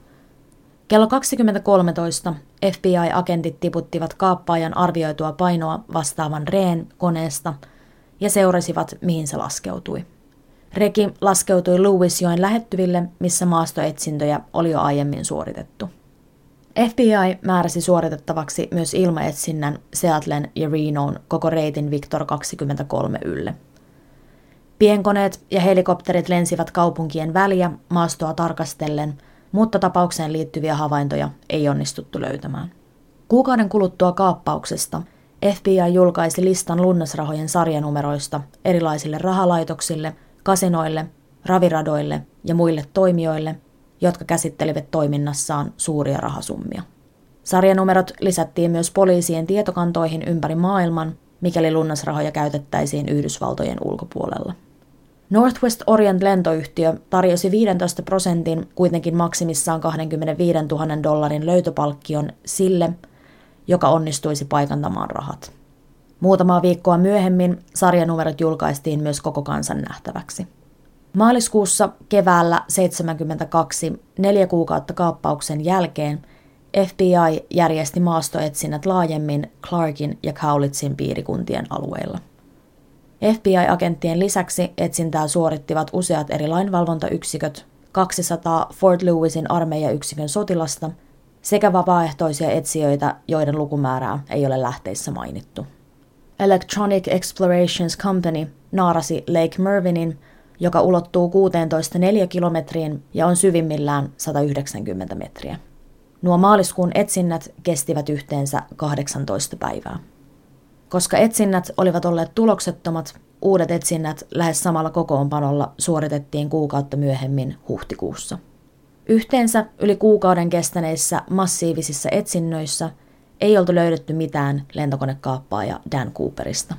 Kello kaksikymmentä kolmetoista F B I-agentit tiputtivat kaappaajan arvioitua painoa vastaavan reen koneesta ja seurasivat, mihin se laskeutui. Reki laskeutui Lewisjoen lähettyville, missä maastoetsintöjä oli jo aiemmin suoritettu. F B I määräsi suoritettavaksi myös ilmaetsinnän Seattlen ja Renoon koko reitin Victor kaksikymmentäkolme ylle. Pienkoneet ja helikopterit lensivät kaupunkien väliä maastoa tarkastellen mutta tapaukseen liittyviä havaintoja ei onnistuttu löytämään. Kuukauden kuluttua kaappauksesta F B I julkaisi listan lunnasrahojen sarjanumeroista erilaisille rahalaitoksille, kasinoille, raviradoille ja muille toimijoille, jotka käsittelivät toiminnassaan suuria rahasummia. Sarjanumerot lisättiin myös poliisien tietokantoihin ympäri maailman, mikäli lunnasrahoja käytettäisiin Yhdysvaltojen ulkopuolella. Northwest Orient lentoyhtiö tarjosi viisitoista prosentin kuitenkin maksimissaan kaksikymmentäviisituhatta dollarin löytöpalkkion sille, joka onnistuisi paikantamaan rahat. Muutamaa viikkoa myöhemmin sarjanumerot julkaistiin myös koko kansan nähtäväksi. Maaliskuussa keväällä seitsemänkymmentäkaksi, neljä kuukautta kaappauksen jälkeen, F B I järjesti maastoetsinnät laajemmin Clarkin ja Cowlitzin piirikuntien alueilla. F B I-agenttien lisäksi etsintää suorittivat useat eri lainvalvontayksiköt, kaksisataa Fort Lewisin armeijayksikön sotilasta sekä vapaaehtoisia etsijöitä, joiden lukumäärää ei ole lähteissä mainittu. Electronic Explorations Company naarasi Lake Mervinin, joka ulottuu kuusitoista neliökilometriin ja on syvimmillään sata yhdeksänkymmentä metriä. Nuo maaliskuun etsinnät kestivät yhteensä kahdeksantoista päivää. Koska etsinnät olivat olleet tuloksettomat, uudet etsinnät lähes samalla kokoonpanolla suoritettiin kuukautta myöhemmin huhtikuussa. Yhteensä yli kuukauden kestäneissä massiivisissa etsinnöissä ei oltu löydetty mitään lentokonekaappaaja Dan Cooperista.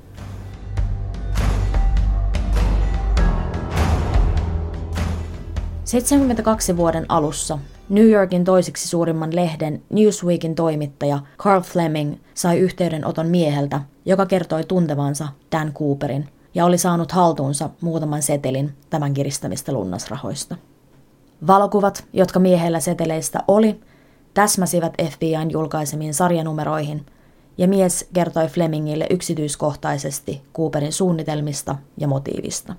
seitsemänkymmentäkaksi vuoden alussa New Yorkin toiseksi suurimman lehden Newsweekin toimittaja Carl Fleming sai yhteydenoton mieheltä, joka kertoi tuntevansa Dan Cooperin ja oli saanut haltuunsa muutaman setelin tämän kiristämistä lunnasrahoista. Valokuvat, jotka miehellä seteleistä oli, täsmäsivät F B I:n julkaisemiin sarjanumeroihin, ja mies kertoi Flemingille yksityiskohtaisesti Cooperin suunnitelmista ja motiivista.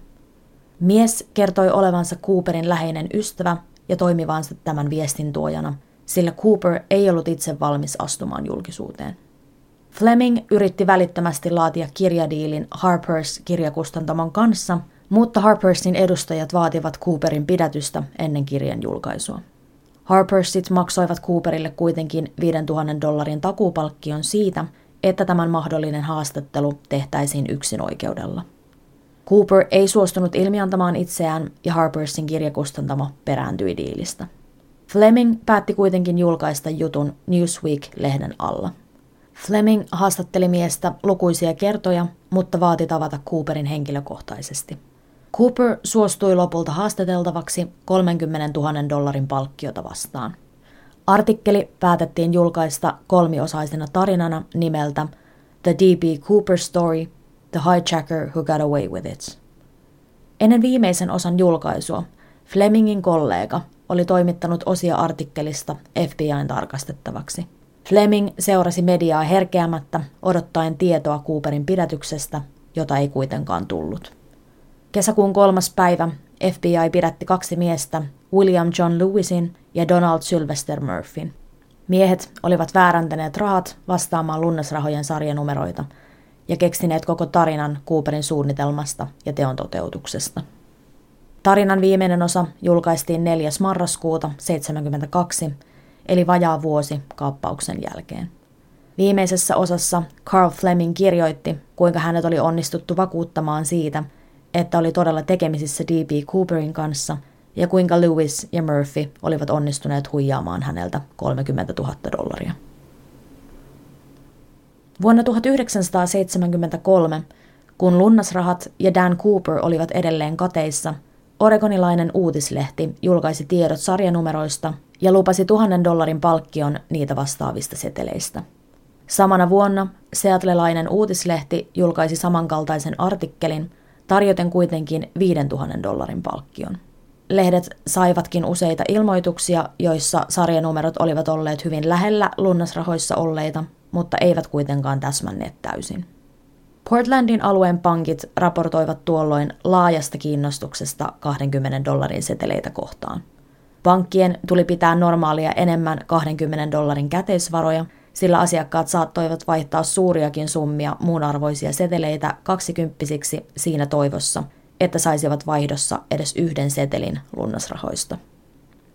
Mies kertoi olevansa Cooperin läheinen ystävä ja toimivansa tämän viestin tuojana, sillä Cooper ei ollut itse valmis astumaan julkisuuteen. Fleming yritti välittömästi laatia kirjadiilin Harpers kirjakustantamon kanssa, mutta Harpersin edustajat vaativat Cooperin pidätystä ennen kirjan julkaisua. Harpersit maksoivat Cooperille kuitenkin viisituhatta dollarin takuupalkkion siitä, että tämän mahdollinen haastattelu tehtäisiin yksin oikeudella. Cooper ei suostunut ilmiantamaan itseään ja Harpersin kirjakustantamo perääntyi diilistä. Fleming päätti kuitenkin julkaista jutun Newsweek-lehden alla. Fleming haastatteli miestä lukuisia kertoja, mutta vaati tavata Cooperin henkilökohtaisesti. Cooper suostui lopulta haastateltavaksi kolmekymmentätuhatta dollarin palkkiota vastaan. Artikkeli päätettiin julkaista kolmiosaisena tarinana nimeltä The D B. Cooper Story, The Hijacker Who Got Away With It. Ennen viimeisen osan julkaisua Flemingin kollega oli toimittanut osia artikkelista F B I:n tarkastettavaksi. Fleming seurasi mediaa herkeämättä odottaen tietoa Cooperin pidätyksestä, jota ei kuitenkaan tullut. Kesäkuun kolmas päivä F B I pidätti kaksi miestä, William John Lewisin ja Donald Sylvester Murphyn. Miehet olivat vääräntäneet rahat vastaamaan lunnasrahojen sarjanumeroita ja keksineet koko tarinan Cooperin suunnitelmasta ja teon toteutuksesta. Tarinan viimeinen osa julkaistiin neljäs marraskuuta seitsemänkymmentäkaksi, eli vajaa vuosi kaappauksen jälkeen. Viimeisessä osassa Carl Fleming kirjoitti, kuinka hänet oli onnistuttu vakuuttamaan siitä, että oli todella tekemisissä D B. Cooperin kanssa ja kuinka Lewis ja Murphy olivat onnistuneet huijaamaan häneltä kolmekymmentätuhatta dollaria. Vuonna tuhatyhdeksänsataaseitsemänkymmentäkolme, kun lunnasrahat ja Dan Cooper olivat edelleen kateissa, oregonilainen uutislehti julkaisi tiedot sarjanumeroista ja lupasi tuhannen dollarin palkkion niitä vastaavista seteleistä. Samana vuonna seatlelainen uutislehti julkaisi samankaltaisen artikkelin, tarjoten kuitenkin viisituhatta dollarin palkkion. Lehdet saivatkin useita ilmoituksia, joissa sarjanumerot olivat olleet hyvin lähellä lunnasrahoissa olleita, mutta eivät kuitenkaan täsmänneet täysin. Portlandin alueen pankit raportoivat tuolloin laajasta kiinnostuksesta kaksikymmentä dollarin seteleitä kohtaan. Pankkien tuli pitää normaalia enemmän kaksikymmentä dollarin käteisvaroja, sillä asiakkaat saattoivat vaihtaa suuriakin summia muunarvoisia seteleitä kaksikymppisiksi siinä toivossa, että saisivat vaihdossa edes yhden setelin lunnasrahoista.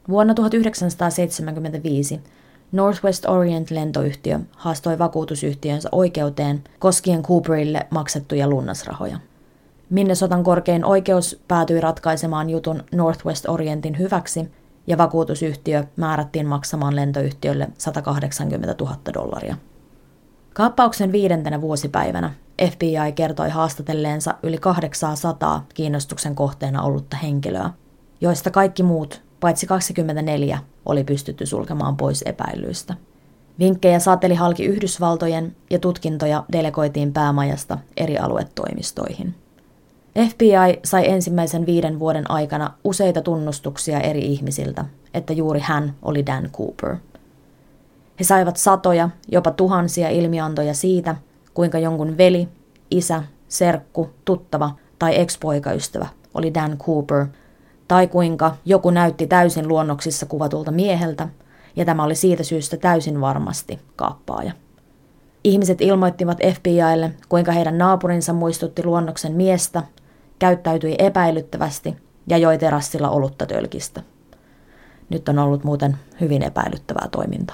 Vuonna tuhatyhdeksänsataaseitsemänkymmentäviisi Northwest Orient-lentoyhtiö haastoi vakuutusyhtiönsä oikeuteen koskien Cooperille maksettuja lunnasrahoja. Minnesotan korkein oikeus päätyi ratkaisemaan jutun Northwest Orientin hyväksi ja vakuutusyhtiö määrättiin maksamaan lentoyhtiölle sata kahdeksankymmentätuhatta dollaria. Kaappauksen viidentenä vuosipäivänä F B I kertoi haastatelleensa yli kahdeksansataa kiinnostuksen kohteena ollutta henkilöä, joista kaikki muut, paitsi kaksikymmentäneljä, oli pystytty sulkemaan pois epäilyistä. Vinkkejä saateli halki Yhdysvaltojen ja tutkintoja delegoitiin päämajasta eri aluetoimistoihin. F B I sai ensimmäisen viiden vuoden aikana useita tunnustuksia eri ihmisiltä, että juuri hän oli Dan Cooper. He saivat satoja, jopa tuhansia ilmiantoja siitä, kuinka jonkun veli, isä, serkku, tuttava tai ex-poikaystävä oli Dan Cooper, tai kuinka joku näytti täysin luonnoksissa kuvatulta mieheltä, ja tämä oli siitä syystä täysin varmasti kaappaaja. Ihmiset ilmoittivat F B I:lle, kuinka heidän naapurinsa muistutti luonnoksen miestä, käyttäytyi epäilyttävästi ja joi terassilla olutta tölkistä. Nyt on ollut muuten hyvin epäilyttävää toimintaa.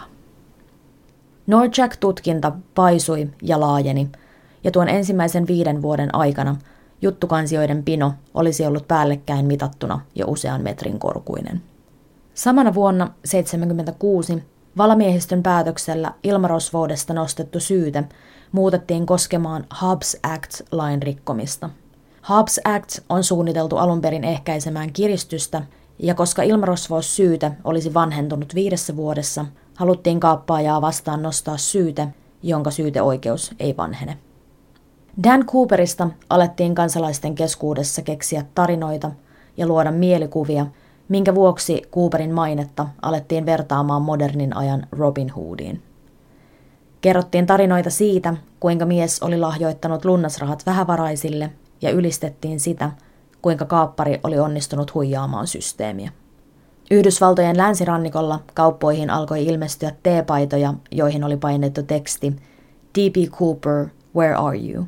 Norjack-tutkinta paisui ja laajeni, ja tuon ensimmäisen viiden vuoden aikana juttukansioiden pino olisi ollut päällekkäin mitattuna jo usean metrin korkuinen. Samana vuonna seitsemänkymmentäkuusi valamiehistön päätöksellä ilmarosvoudesta nostettu syyte muutettiin koskemaan Hobbs Act-lain rikkomista. Hobbs Act on suunniteltu alun perin ehkäisemään kiristystä, ja koska ilmarosvoussyyte olisi vanhentunut viidessä vuodessa, haluttiin kaappaajaa vastaan nostaa syyte, jonka syyteoikeus ei vanhene. Dan Cooperista alettiin kansalaisten keskuudessa keksiä tarinoita ja luoda mielikuvia, minkä vuoksi Cooperin mainetta alettiin vertaamaan modernin ajan Robin Hoodiin. Kerrottiin tarinoita siitä, kuinka mies oli lahjoittanut lunnasrahat vähävaraisille, ja ylistettiin sitä, kuinka kaappari oli onnistunut huijaamaan systeemiä. Yhdysvaltojen länsirannikolla kauppoihin alkoi ilmestyä teepaitoja, joihin oli painettu teksti D B Cooper, where are you?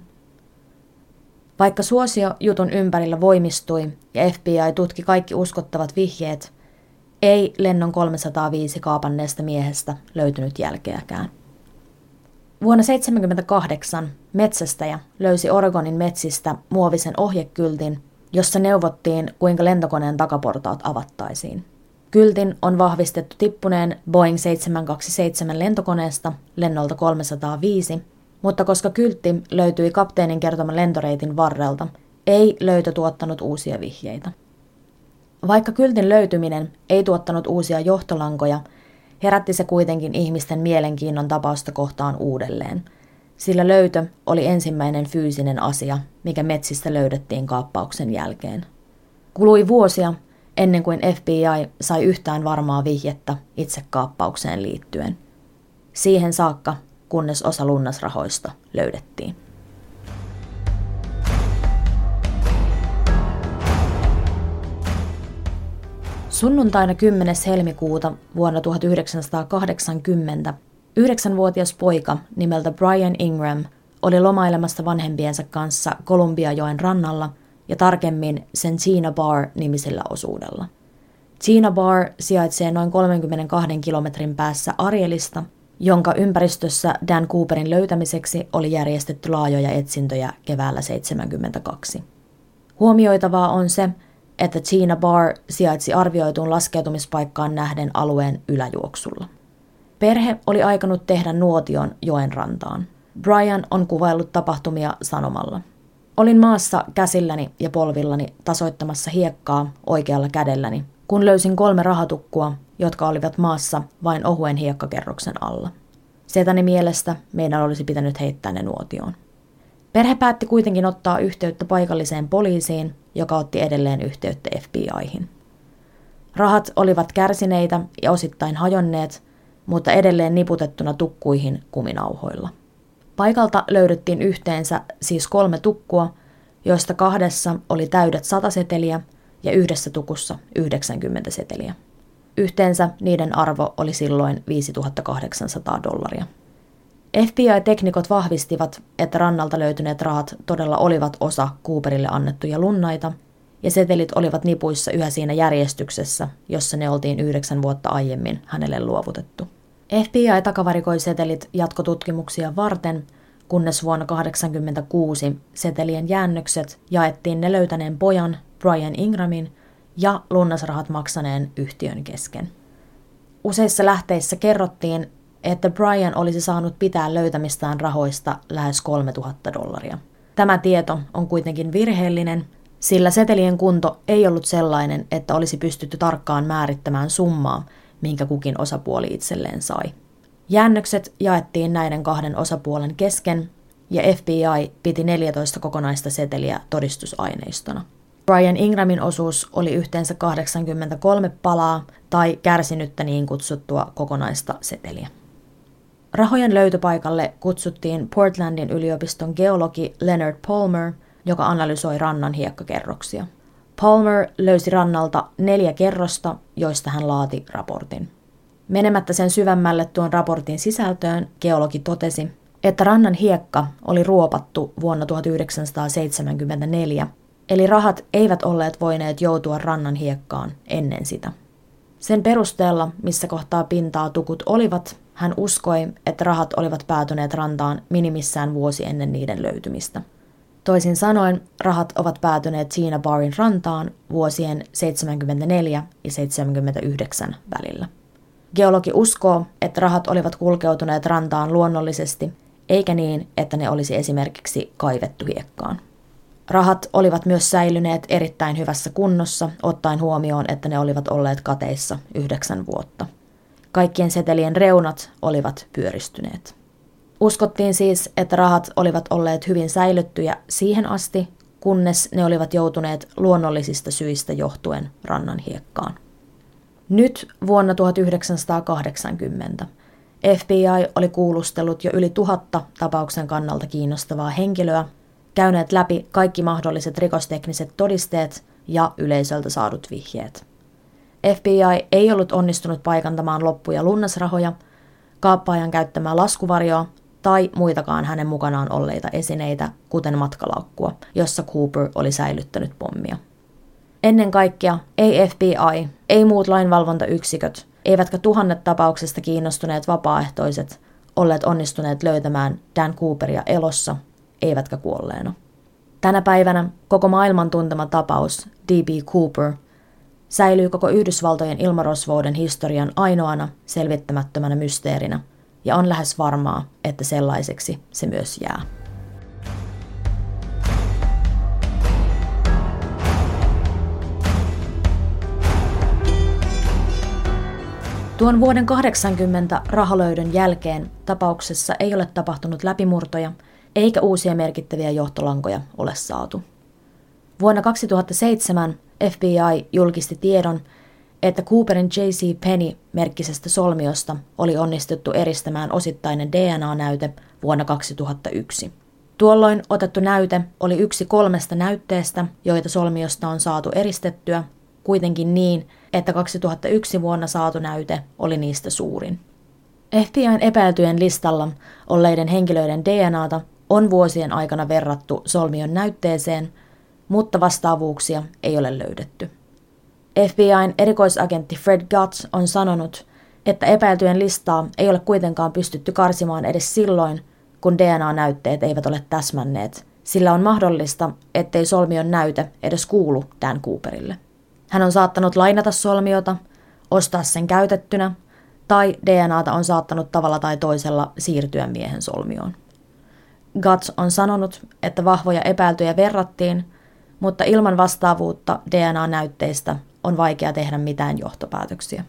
Vaikka suosio jutun ympärillä voimistui ja F B I tutki kaikki uskottavat vihjeet, ei lennon kolmesataaviisi kaapanneesta miehestä löytynyt jälkeäkään. Vuonna tuhatyhdeksänsataaseitsemänkymmentäkahdeksan metsästäjä löysi Oregonin metsistä muovisen ohjekyltin, jossa neuvottiin, kuinka lentokoneen takaportaat avattaisiin. Kyltin on vahvistettu tippuneen Boeing seitsemänsataakaksikymmentäseitsemän lentokoneesta lennolta kolmesataaviisi, mutta koska kyltti löytyi kapteenin kertoman lentoreitin varrelta, ei löytö tuottanut uusia vihjeitä. Vaikka kyltin löytyminen ei tuottanut uusia johtolankoja, herätti se kuitenkin ihmisten mielenkiinnon tapausta kohtaan uudelleen, sillä löytö oli ensimmäinen fyysinen asia, mikä metsistä löydettiin kaappauksen jälkeen. Kului vuosia ennen kuin F B I sai yhtään varmaa vihjettä itse kaappaukseen liittyen. Siihen saakka, kunnes osa lunnasrahoista löydettiin. Sunnuntaina kymmenes helmikuuta vuonna tuhatyhdeksänsataakahdeksankymmentä yhdeksänvuotias poika nimeltä Brian Ingram oli lomailemassa vanhempiensa kanssa Kolumbiajoen rannalla ja tarkemmin Centina Bar-nimisellä osuudella. Centina Bar sijaitsee noin kolmenkymmenenkahden kilometrin päässä Arielista, jonka ympäristössä Dan Cooperin löytämiseksi oli järjestetty laajoja etsintöjä keväällä seitsemänkymmentäkaksi. Huomioitavaa on se, että Centina Bar sijaitsi arvioituun laskeutumispaikkaan nähden alueen yläjuoksulla. Perhe oli aikonut tehdä nuotion joen rantaan. Brian on kuvaillut tapahtumia sanomalla: "Olin maassa käsilläni ja polvillani tasoittamassa hiekkaa oikealla kädelläni, kun löysin kolme rahatukkua, jotka olivat maassa vain ohuen hiekkakerroksen alla. Setäni mielestä meidän olisi pitänyt heittää ne nuotioon." Perhe päätti kuitenkin ottaa yhteyttä paikalliseen poliisiin, joka otti edelleen yhteyttä F B I:hin. Rahat olivat kärsineitä ja osittain hajonneet, mutta edelleen niputettuna tukkuihin kuminauhoilla. Paikalta löydettiin yhteensä siis kolme tukkua, joista kahdessa oli täydet sata seteliä ja yhdessä tukussa yhdeksänkymmentä seteliä. Yhteensä niiden arvo oli silloin viisituhattakahdeksansataa dollaria. F B I-teknikot vahvistivat, että rannalta löytyneet rahat todella olivat osa Cooperille annettuja lunnaita, ja setelit olivat nipuissa yhä siinä järjestyksessä, jossa ne oltiin yhdeksän vuotta aiemmin hänelle luovutettu. F B I takavarikoi setelit jatkotutkimuksia varten, kunnes vuonna tuhatyhdeksänsataakahdeksankymmentäkuusi setelien jäännökset jaettiin ne löytäneen pojan Brian Ingramin ja lunnasrahat maksaneen yhtiön kesken. Useissa lähteissä kerrottiin, että Brian olisi saanut pitää löytämistään rahoista lähes kolmetuhatta dollaria. Tämä tieto on kuitenkin virheellinen, sillä setelien kunto ei ollut sellainen, että olisi pystytty tarkkaan määrittämään summaa, minkä kukin osapuoli itselleen sai. Jäännökset jaettiin näiden kahden osapuolen kesken, ja F B I piti neljätoista kokonaista seteliä todistusaineistona. Brian Ingramin osuus oli yhteensä kahdeksankymmentäkolme palaa tai kärsinyttä niin kutsuttua kokonaista seteliä. Rahojen löytöpaikalle kutsuttiin Portlandin yliopiston geologi Leonard Palmer, joka analysoi rannan hiekkakerroksia. Palmer löysi rannalta neljä kerrosta, joista hän laati raportin. Menemättä sen syvemmälle tuon raportin sisältöön, geologi totesi, että rannan hiekka oli ruopattu vuonna tuhatyhdeksänsataaseitsemänkymmentäneljä, eli rahat eivät olleet voineet joutua rannan hiekkaan ennen sitä. Sen perusteella, missä kohtaa pintaa tukut olivat, hän uskoi, että rahat olivat päätyneet rantaan minimissään vuosi ennen niiden löytymistä. Toisin sanoen, rahat ovat päätyneet Tina Barin rantaan vuosien seitsemänkymmentäneljä ja seitsemänkymmentäyhdeksän välillä. Geologi uskoo, että rahat olivat kulkeutuneet rantaan luonnollisesti, eikä niin, että ne olisi esimerkiksi kaivettu hiekkaan. Rahat olivat myös säilyneet erittäin hyvässä kunnossa, ottaen huomioon, että ne olivat olleet kateissa yhdeksän vuotta. Kaikkien setelien reunat olivat pyöristyneet. Uskottiin siis, että rahat olivat olleet hyvin säilyttyjä siihen asti, kunnes ne olivat joutuneet luonnollisista syistä johtuen rannan hiekkaan. Nyt vuonna tuhatyhdeksänsataakahdeksankymmentä F B I oli kuulustellut jo yli tuhatta tapauksen kannalta kiinnostavaa henkilöä, käyneet läpi kaikki mahdolliset rikostekniset todisteet ja yleisöltä saadut vihjeet. F B I ei ollut onnistunut paikantamaan loppuja lunnasrahoja, kaappaajan käyttämää laskuvarjoa tai muitakaan hänen mukanaan olleita esineitä, kuten matkalaukkua, jossa Cooper oli säilyttänyt pommia. Ennen kaikkea ei F B I, ei muut lainvalvontayksiköt, eivätkä tuhannet tapauksesta kiinnostuneet vapaaehtoiset olleet onnistuneet löytämään Dan Cooperia elossa, eivätkä kuolleena. Tänä päivänä koko maailman tuntema tapaus, D B Cooper, säilyy koko Yhdysvaltojen ilmarosvouden historian ainoana selvittämättömänä mysteerinä, ja on lähes varmaa, että sellaiseksi se myös jää. Tuon vuoden kahdeksankymmentä rahalöydön jälkeen tapauksessa ei ole tapahtunut läpimurtoja, eikä uusia merkittäviä johtolankoja ole saatu. Vuonna kaksituhattaseitsemän F B I julkisti tiedon, että Cooperin J C Penney-merkkisestä solmiosta oli onnistuttu eristämään osittainen D N A-näyte vuonna kaksituhattayksi. Tuolloin otettu näyte oli yksi kolmesta näytteestä, joita solmiosta on saatu eristettyä, kuitenkin niin, että kaksituhattayksi vuonna saatu näyte oli niistä suurin. F B I:n epäiltyjen listalla olleiden henkilöiden D N A:ta on vuosien aikana verrattu solmion näytteeseen, mutta vastaavuuksia ei ole löydetty. F B I:n erikoisagentti Fred Gutz on sanonut, että epäiltyjen listaa ei ole kuitenkaan pystytty karsimaan edes silloin, kun D N A-näytteet eivät ole täsmänneet, sillä on mahdollista, ettei solmion näyte edes kuulu Dan Cooperille. Hän on saattanut lainata solmiota, ostaa sen käytettynä, tai D N A:ta on saattanut tavalla tai toisella siirtyä miehen solmioon. Gutz on sanonut, että vahvoja epäiltyjä verrattiin, mutta ilman vastaavuutta D N A-näytteistä on vaikea tehdä mitään johtopäätöksiä.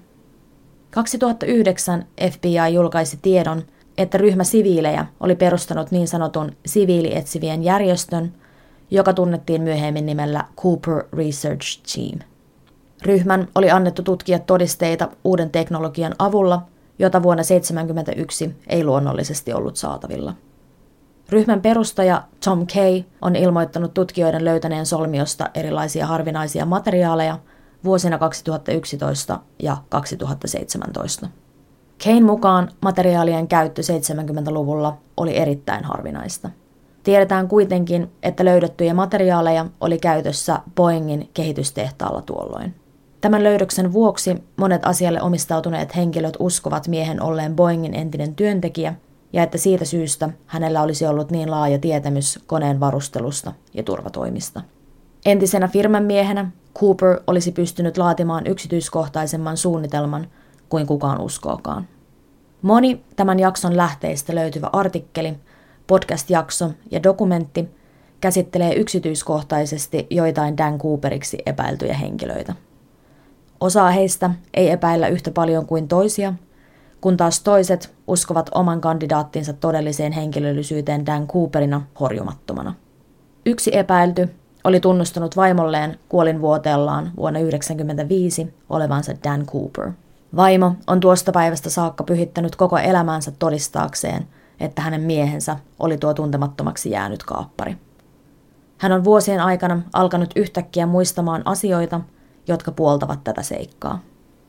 kaksituhattayhdeksän F B I julkaisi tiedon, että ryhmä siviilejä oli perustanut niin sanotun siviilietsivien järjestön, joka tunnettiin myöhemmin nimellä Cooper Research Team. Ryhmän oli annettu tutkia todisteita uuden teknologian avulla, jota vuonna tuhatyhdeksänsataaseitsemänkymmentäyksi ei luonnollisesti ollut saatavilla. Ryhmän perustaja Tom Kay on ilmoittanut tutkijoiden löytäneen solmiosta erilaisia harvinaisia materiaaleja vuosina kaksituhattayksitoista ja kaksituhattaseitsemäntoista. Kayn mukaan materiaalien käyttö seitsemänkymmentäluvulla oli erittäin harvinaista. Tiedetään kuitenkin, että löydettyjä materiaaleja oli käytössä Boeingin kehitystehtaalla tuolloin. Tämän löydöksen vuoksi monet asialle omistautuneet henkilöt uskovat miehen olleen Boeingin entinen työntekijä ja että siitä syystä hänellä olisi ollut niin laaja tietämys koneen varustelusta ja turvatoimista. Entisenä firman miehenä Cooper olisi pystynyt laatimaan yksityiskohtaisemman suunnitelman kuin kukaan uskookaan. Moni tämän jakson lähteistä löytyvä artikkeli, podcast-jakso ja dokumentti käsittelee yksityiskohtaisesti joitain Dan Cooperiksi epäiltyjä henkilöitä. Osaa heistä ei epäillä yhtä paljon kuin toisia, kun taas toiset uskovat oman kandidaattinsa todelliseen henkilöllisyyteen Dan Cooperina horjumattomana. Yksi epäilty oli tunnustanut vaimolleen kuolinvuoteellaan vuonna yhdeksänkymmentäviisi olevansa Dan Cooper. Vaimo on tuosta päivästä saakka pyhittänyt koko elämänsä todistaakseen, että hänen miehensä oli tuo tuntemattomaksi jäänyt kaappari. Hän on vuosien aikana alkanut yhtäkkiä muistamaan asioita, jotka puoltavat tätä seikkaa.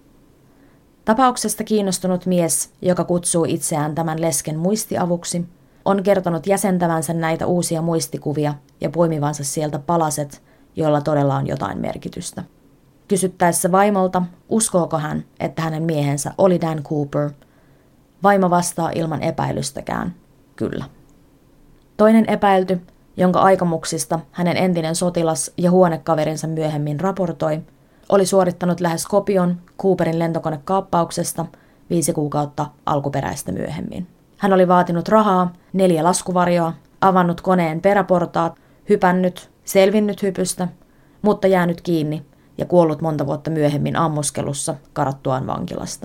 Tapauksesta kiinnostunut mies, joka kutsuu itseään tämän lesken muistiavuksi, on kertonut jäsentävänsä näitä uusia muistikuvia ja poimivansa sieltä palaset, joilla todella on jotain merkitystä. Kysyttäessä vaimolta, uskooko hän, että hänen miehensä oli Dan Cooper, vaimo vastaa ilman epäilystäkään, kyllä. Toinen epäilty, jonka aikomuksista hänen entinen sotilas ja huonekaverinsa myöhemmin raportoi, oli suorittanut lähes kopion Cooperin lentokonekaappauksesta viisi kuukautta alkuperäistä myöhemmin. Hän oli vaatinut rahaa, neljä laskuvarjoa, avannut koneen peräportaat, hypännyt, selvinnyt hypystä, mutta jäänyt kiinni ja kuollut monta vuotta myöhemmin ammuskelussa karattuaan vankilasta.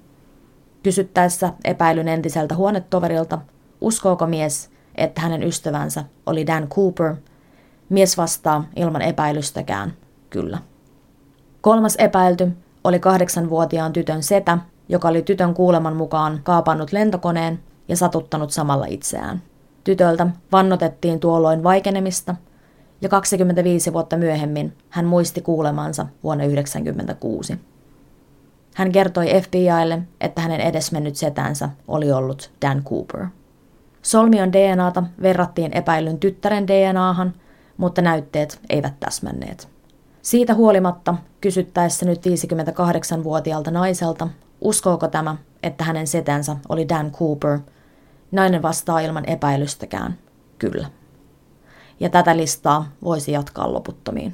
Kysyttäessä epäilyn entiseltä huonetoverilta, uskooko mies, että hänen ystävänsä oli Dan Cooper, mies vastaa ilman epäilystäkään, kyllä. Kolmas epäilty oli kahdeksanvuotiaan tytön setä, joka oli tytön kuuleman mukaan kaapannut lentokoneen ja satuttanut samalla itseään. Tytöltä vannotettiin tuolloin vaikenemista, ja kaksikymmentäviisi vuotta myöhemmin hän muisti kuulemansa vuonna yhdeksänkymmentäkuusi. Hän kertoi F B I:lle, että hänen edesmennyt setänsä oli ollut Dan Cooper. Solmion D N A:ta verrattiin epäillyn tyttären D N A:han, mutta näytteet eivät täsmänneet. Siitä huolimatta kysyttäessä nyt viisikymmentäkahdeksanvuotiaalta naiselta, uskooko tämä, että hänen setänsä oli Dan Cooper, nainen vastaa ilman epäilystäkään, kyllä. Ja tätä listaa voisi jatkaa loputtomiin.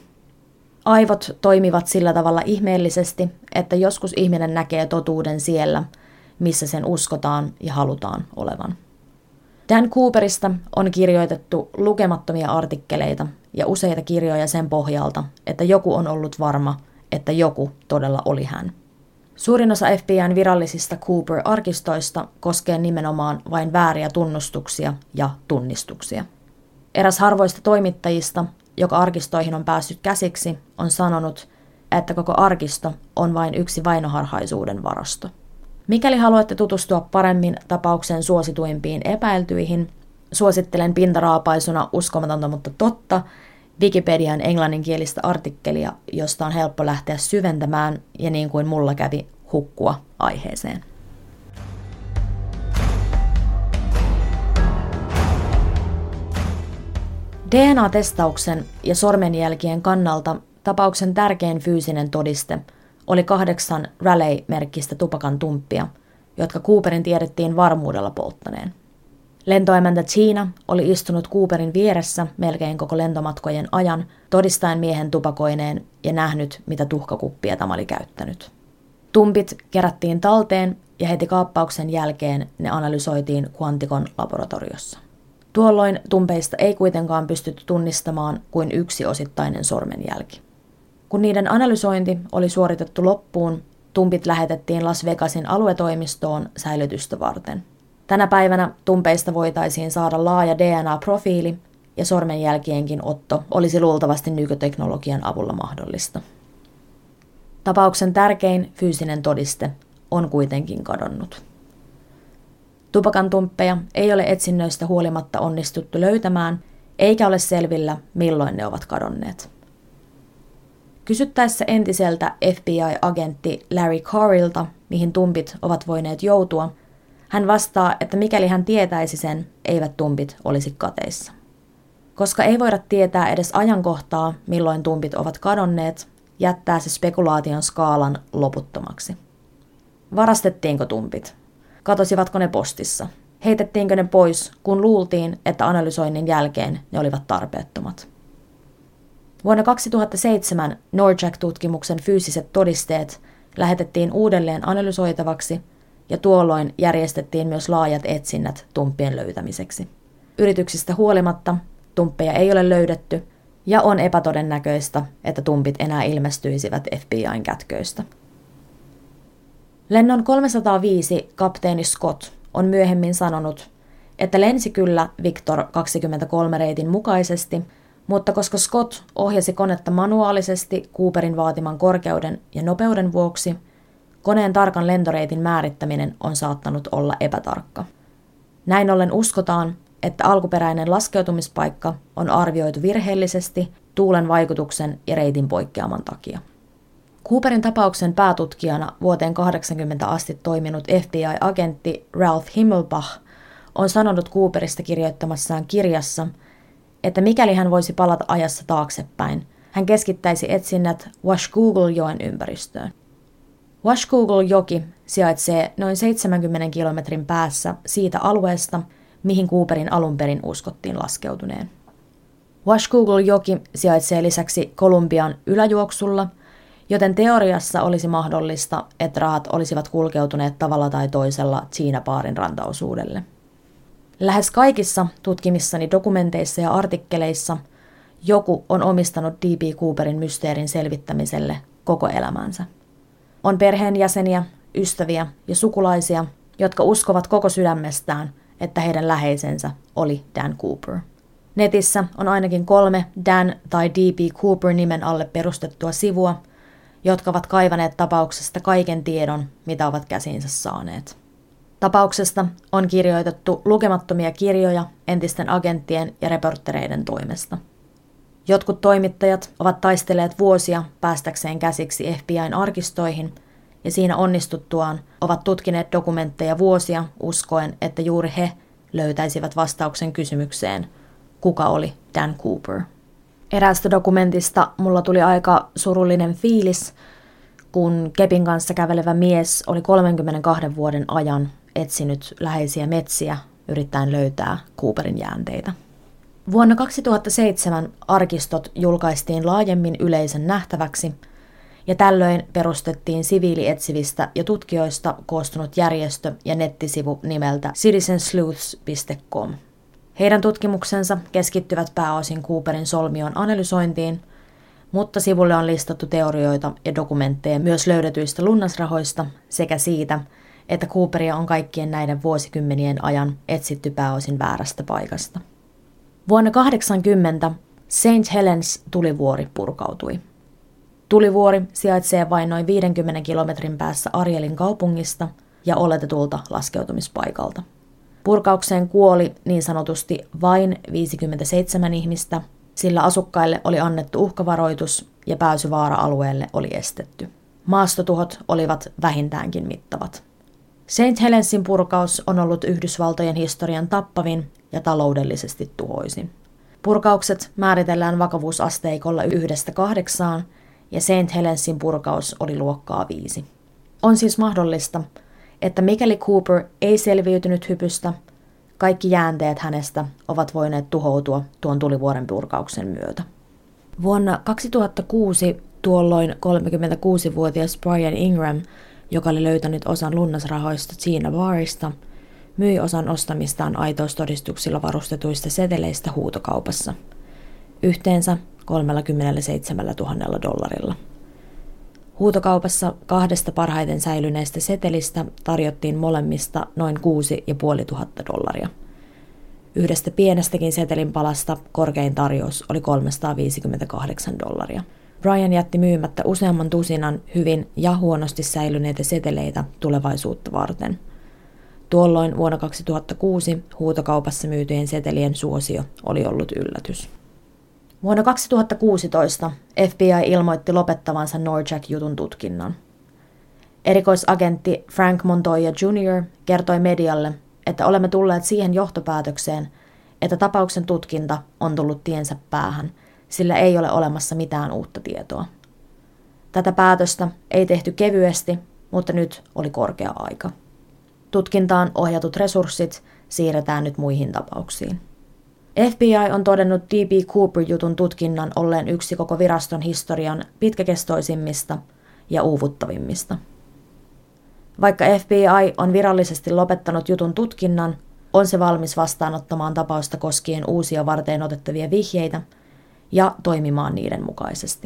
Aivot toimivat sillä tavalla ihmeellisesti, että joskus ihminen näkee totuuden siellä, missä sen uskotaan ja halutaan olevan. Dan Cooperista on kirjoitettu lukemattomia artikkeleita ja useita kirjoja sen pohjalta, että joku on ollut varma, että joku todella oli hän. Suurin osa F B I:n virallisista Cooper-arkistoista koskee nimenomaan vain vääriä tunnustuksia ja tunnistuksia. Eräs harvoista toimittajista, joka arkistoihin on päässyt käsiksi, on sanonut, että koko arkisto on vain yksi vainoharhaisuuden varasto. Mikäli haluatte tutustua paremmin tapauksen suosituimpiin epäiltyihin, suosittelen pintaraapaisuna uskomatonta mutta totta Wikipedian englanninkielistä artikkelia, josta on helppo lähteä syventämään ja niin kuin mulla kävi hukkua aiheeseen. D N A-testauksen ja sormenjälkien kannalta tapauksen tärkein fyysinen todiste oli kahdeksan Raleigh-merkkistä tupakan tumppia, jotka Cooperin tiedettiin varmuudella polttaneen. Lentoemäntä Tina oli istunut Cooperin vieressä melkein koko lentomatkojen ajan, todistaen miehen tupakoineen ja nähnyt, mitä tuhkakuppia tämä oli käyttänyt. Tumpit kerättiin talteen ja heti kaappauksen jälkeen ne analysoitiin Quanticon laboratoriossa. Tuolloin tumpeista ei kuitenkaan pystytty tunnistamaan kuin yksi osittainen sormenjälki. Kun niiden analysointi oli suoritettu loppuun, tumpit lähetettiin Las Vegasin aluetoimistoon säilytystä varten. Tänä päivänä tumpeista voitaisiin saada laaja D N A-profiili ja sormenjälkienkin otto olisi luultavasti nykyteknologian avulla mahdollista. Tapauksen tärkein fyysinen todiste on kuitenkin kadonnut. Tupakan tumppeja ei ole etsinnöistä huolimatta onnistuttu löytämään, eikä ole selvillä, milloin ne ovat kadonneet. Kysyttäessä entiseltä F B I-agentti Larry Carrilta, mihin tumpit ovat voineet joutua, hän vastaa, että mikäli hän tietäisi sen, eivät tumpit olisi kateissa. Koska ei voida tietää edes ajankohtaa, milloin tumpit ovat kadonneet, jättää se spekulaation skaalan loputtomaksi. Varastettiinko tumpit? Katosivatko ne postissa? Heitettiinkö ne pois, kun luultiin, että analysoinnin jälkeen ne olivat tarpeettomat? Vuonna kaksituhattaseitsemän Norjack-tutkimuksen fyysiset todisteet lähetettiin uudelleen analysoitavaksi ja tuolloin järjestettiin myös laajat etsinnät tumppien löytämiseksi. Yrityksistä huolimatta tumppeja ei ole löydetty ja on epätodennäköistä, että tumpit enää ilmestyisivät F B I:n kätköistä. Lennon kolmesataaviisi kapteeni Scott on myöhemmin sanonut, että lensi kyllä Victor kaksikymmentäkolme reitin mukaisesti, mutta koska Scott ohjasi konetta manuaalisesti Cooperin vaatiman korkeuden ja nopeuden vuoksi, koneen tarkan lentoreitin määrittäminen on saattanut olla epätarkka. Näin ollen uskotaan, että alkuperäinen laskeutumispaikka on arvioitu virheellisesti tuulen vaikutuksen ja reitin poikkeaman takia. Cooperin tapauksen päätutkijana vuoteen kahdeksankymmentä asti toiminut F B I-agentti Ralph Himmelbach on sanonut Cooperista kirjoittamassaan kirjassa, että mikäli hän voisi palata ajassa taaksepäin, hän keskittäisi etsinnät Washougal-joen ympäristöön. Washougal-joki sijaitsee noin seitsemänkymmenen kilometrin päässä siitä alueesta, mihin Cooperin alun perin uskottiin laskeutuneen. Washougal-joki sijaitsee lisäksi Kolumbian yläjuoksulla, joten teoriassa olisi mahdollista, että rahat olisivat kulkeutuneet tavalla tai toisella China-baarin rantaosuudelle. Lähes kaikissa tutkimissani dokumenteissa ja artikkeleissa joku on omistanut D B Cooperin mysteerin selvittämiselle koko elämänsä. On perheenjäseniä, ystäviä ja sukulaisia, jotka uskovat koko sydämestään, että heidän läheisensä oli Dan Cooper. Netissä on ainakin kolme Dan tai D B Cooper nimen alle perustettua sivua, jotka ovat kaivaneet tapauksesta kaiken tiedon, mitä ovat käsiinsä saaneet. Tapauksesta on kirjoitettu lukemattomia kirjoja entisten agenttien ja reporttereiden toimesta. Jotkut toimittajat ovat taistelleet vuosia päästäkseen käsiksi F B I:n arkistoihin, ja siinä onnistuttuaan ovat tutkineet dokumentteja vuosia uskoen, että juuri he löytäisivät vastauksen kysymykseen, kuka oli Dan Cooper. Eräästä dokumentista mulla tuli aika surullinen fiilis, kun kepin kanssa kävelevä mies oli kolmenkymmenenkahden vuoden ajan etsinyt läheisiä metsiä yrittäen löytää Cooperin jäänteitä. Vuonna kaksituhattaseitsemän arkistot julkaistiin laajemmin yleisön nähtäväksi, ja tällöin perustettiin siviilietsivistä ja tutkijoista koostunut järjestö ja nettisivu nimeltä citizen sleuths piste com. Heidän tutkimuksensa keskittyvät pääosin Cooperin solmion analysointiin, mutta sivulle on listattu teorioita ja dokumentteja myös löydetyistä lunnasrahoista sekä siitä, että Cooperia on kaikkien näiden vuosikymmenien ajan etsitty pääosin väärästä paikasta. Vuonna kahdeksankymmentä Saint Helens tulivuori purkautui. Tulivuori sijaitsee vain noin viidenkymmenen kilometrin päässä Arielin kaupungista ja oletetulta laskeutumispaikalta. Purkaukseen kuoli niin sanotusti vain viisikymmentäseitsemän ihmistä, sillä asukkaille oli annettu uhkavaroitus ja pääsy vaara-alueelle oli estetty. Maastotuhot olivat vähintäänkin mittavat. Saint Helensin purkaus on ollut Yhdysvaltojen historian tappavin ja taloudellisesti tuhoisin. Purkaukset määritellään vakavuusasteikolla yhdestä kahdeksaan, ja Saint Helensin purkaus oli luokkaa viisi. On siis mahdollista, että mikäli Cooper ei selviytynyt hypystä, kaikki jäänteet hänestä ovat voineet tuhoutua tuon tulivuoren purkauksen myötä. Vuonna kaksituhattakuusi tuolloin kolmekymmentäkuusivuotias Brian Ingram, joka oli löytänyt osan lunnasrahoista China-baarista, myi osan ostamistaan aitoustodistuksilla varustetuista seteleistä huutokaupassa. Yhteensä kolmekymmentäseitsemäntuhatta dollarilla. Huutokaupassa kahdesta parhaiten säilyneestä setelistä tarjottiin molemmista noin kuusi ja puoli tuhatta dollaria. Yhdestä pienestäkin setelin palasta korkein tarjous oli kolmesataaviisikymmentäkahdeksan dollaria. Brian jätti myymättä useamman tusinan hyvin ja huonosti säilyneitä seteleitä tulevaisuutta varten. Tuolloin vuonna kaksituhattakuusi huutokaupassa myytyjen setelien suosio oli ollut yllätys. Vuonna kaksituhattakuusitoista F B I ilmoitti lopettavansa Norjack-jutun tutkinnan. Erikoisagentti Frank Montoya junior kertoi medialle, että olemme tulleet siihen johtopäätökseen, että tapauksen tutkinta on tullut tiensä päähän, sillä ei ole olemassa mitään uutta tietoa. Tätä päätöstä ei tehty kevyesti, mutta nyt oli korkea aika. Tutkintaan ohjatut resurssit siirretään nyt muihin tapauksiin. F B I on todennut D B. Cooper-jutun tutkinnan olleen yksi koko viraston historian pitkäkestoisimmista ja uuvuttavimmista. Vaikka F B I on virallisesti lopettanut jutun tutkinnan, on se valmis vastaanottamaan tapausta koskien uusia varten otettavia vihjeitä ja toimimaan niiden mukaisesti.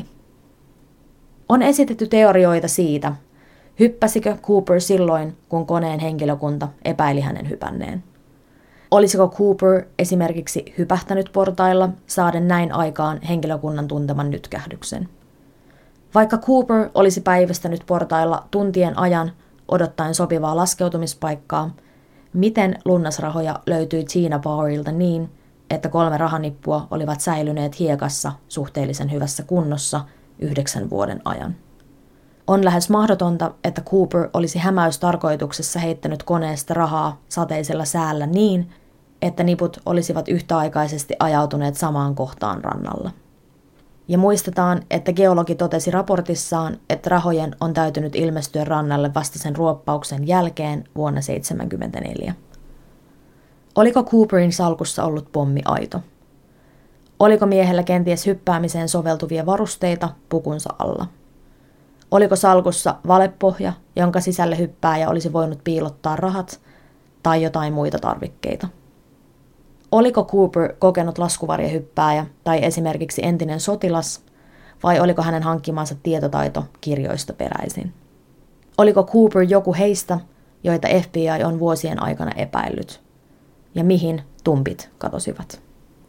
On esitetty teorioita siitä, hyppäsikö Cooper silloin, kun koneen henkilökunta epäili hänen hypänneen. Olisiko Cooper esimerkiksi hypähtänyt portailla saaden näin aikaan henkilökunnan tunteman nytkähdyksen? Vaikka Cooper olisi päivystänyt portailla tuntien ajan odottaen sopivaa laskeutumispaikkaa, miten lunnasrahoja löytyi Tina Bauerilta niin, että kolme rahanippua olivat säilyneet hiekassa suhteellisen hyvässä kunnossa yhdeksän vuoden ajan? On lähes mahdotonta, että Cooper olisi hämäystarkoituksessa heittänyt koneesta rahaa sateisella säällä niin, että niput olisivat yhtäaikaisesti ajautuneet samaan kohtaan rannalla. Ja muistetaan, että geologi totesi raportissaan, että rahojen on täytynyt ilmestyä rannalle vasta sen ruoppauksen jälkeen vuonna seitsemänkymmentäneljä. Oliko Cooperin salkussa ollut pommiaito? Oliko miehellä kenties hyppäämiseen soveltuvia varusteita pukunsa alla? Oliko salkussa valepohja, jonka sisälle hyppääjä olisi voinut piilottaa rahat tai jotain muita tarvikkeita? Oliko Cooper kokenut laskuvarjehyppääjä tai esimerkiksi entinen sotilas, vai oliko hänen hankkimansa tietotaito kirjoista peräisin? Oliko Cooper joku heistä, joita F B I on vuosien aikana epäillyt? Ja mihin tumpit katosivat?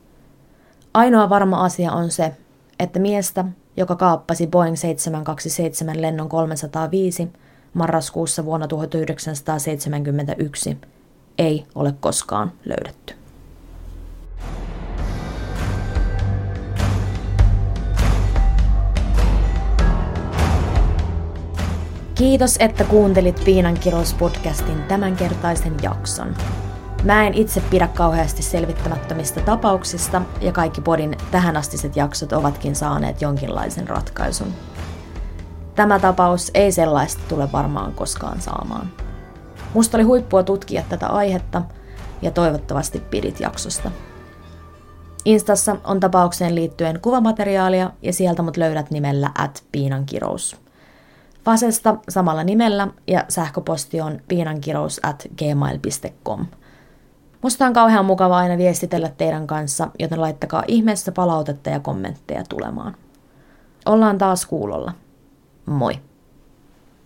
Ainoa varma asia on se, että miestä, joka kaappasi Boeing seitsemänsataakaksikymmentäseitsemän lennon kolmesataaviisi marraskuussa vuonna tuhatyhdeksänsataaseitsemänkymmentäyksi, ei ole koskaan löydetty. Kiitos, että kuuntelit Piinankirous-podcastin tämänkertaisen jakson. Mä en itse pidä kauheasti selvittämättömistä tapauksista, ja kaikki podin tähänastiset jaksot ovatkin saaneet jonkinlaisen ratkaisun. Tämä tapaus ei sellaista tule varmaan koskaan saamaan. Musta oli huippua tutkia tätä aihetta, ja toivottavasti pidit jaksosta. Instassa on tapaukseen liittyen kuvamateriaalia, ja sieltä mut löydät nimellä at piinankirous. Fasesta samalla nimellä, ja sähköposti on piinankirous at gmail piste com. Musta on kauhean mukava aina viestitellä teidän kanssa, joten laittakaa ihmeessä palautetta ja kommentteja tulemaan. Ollaan taas kuulolla. Moi!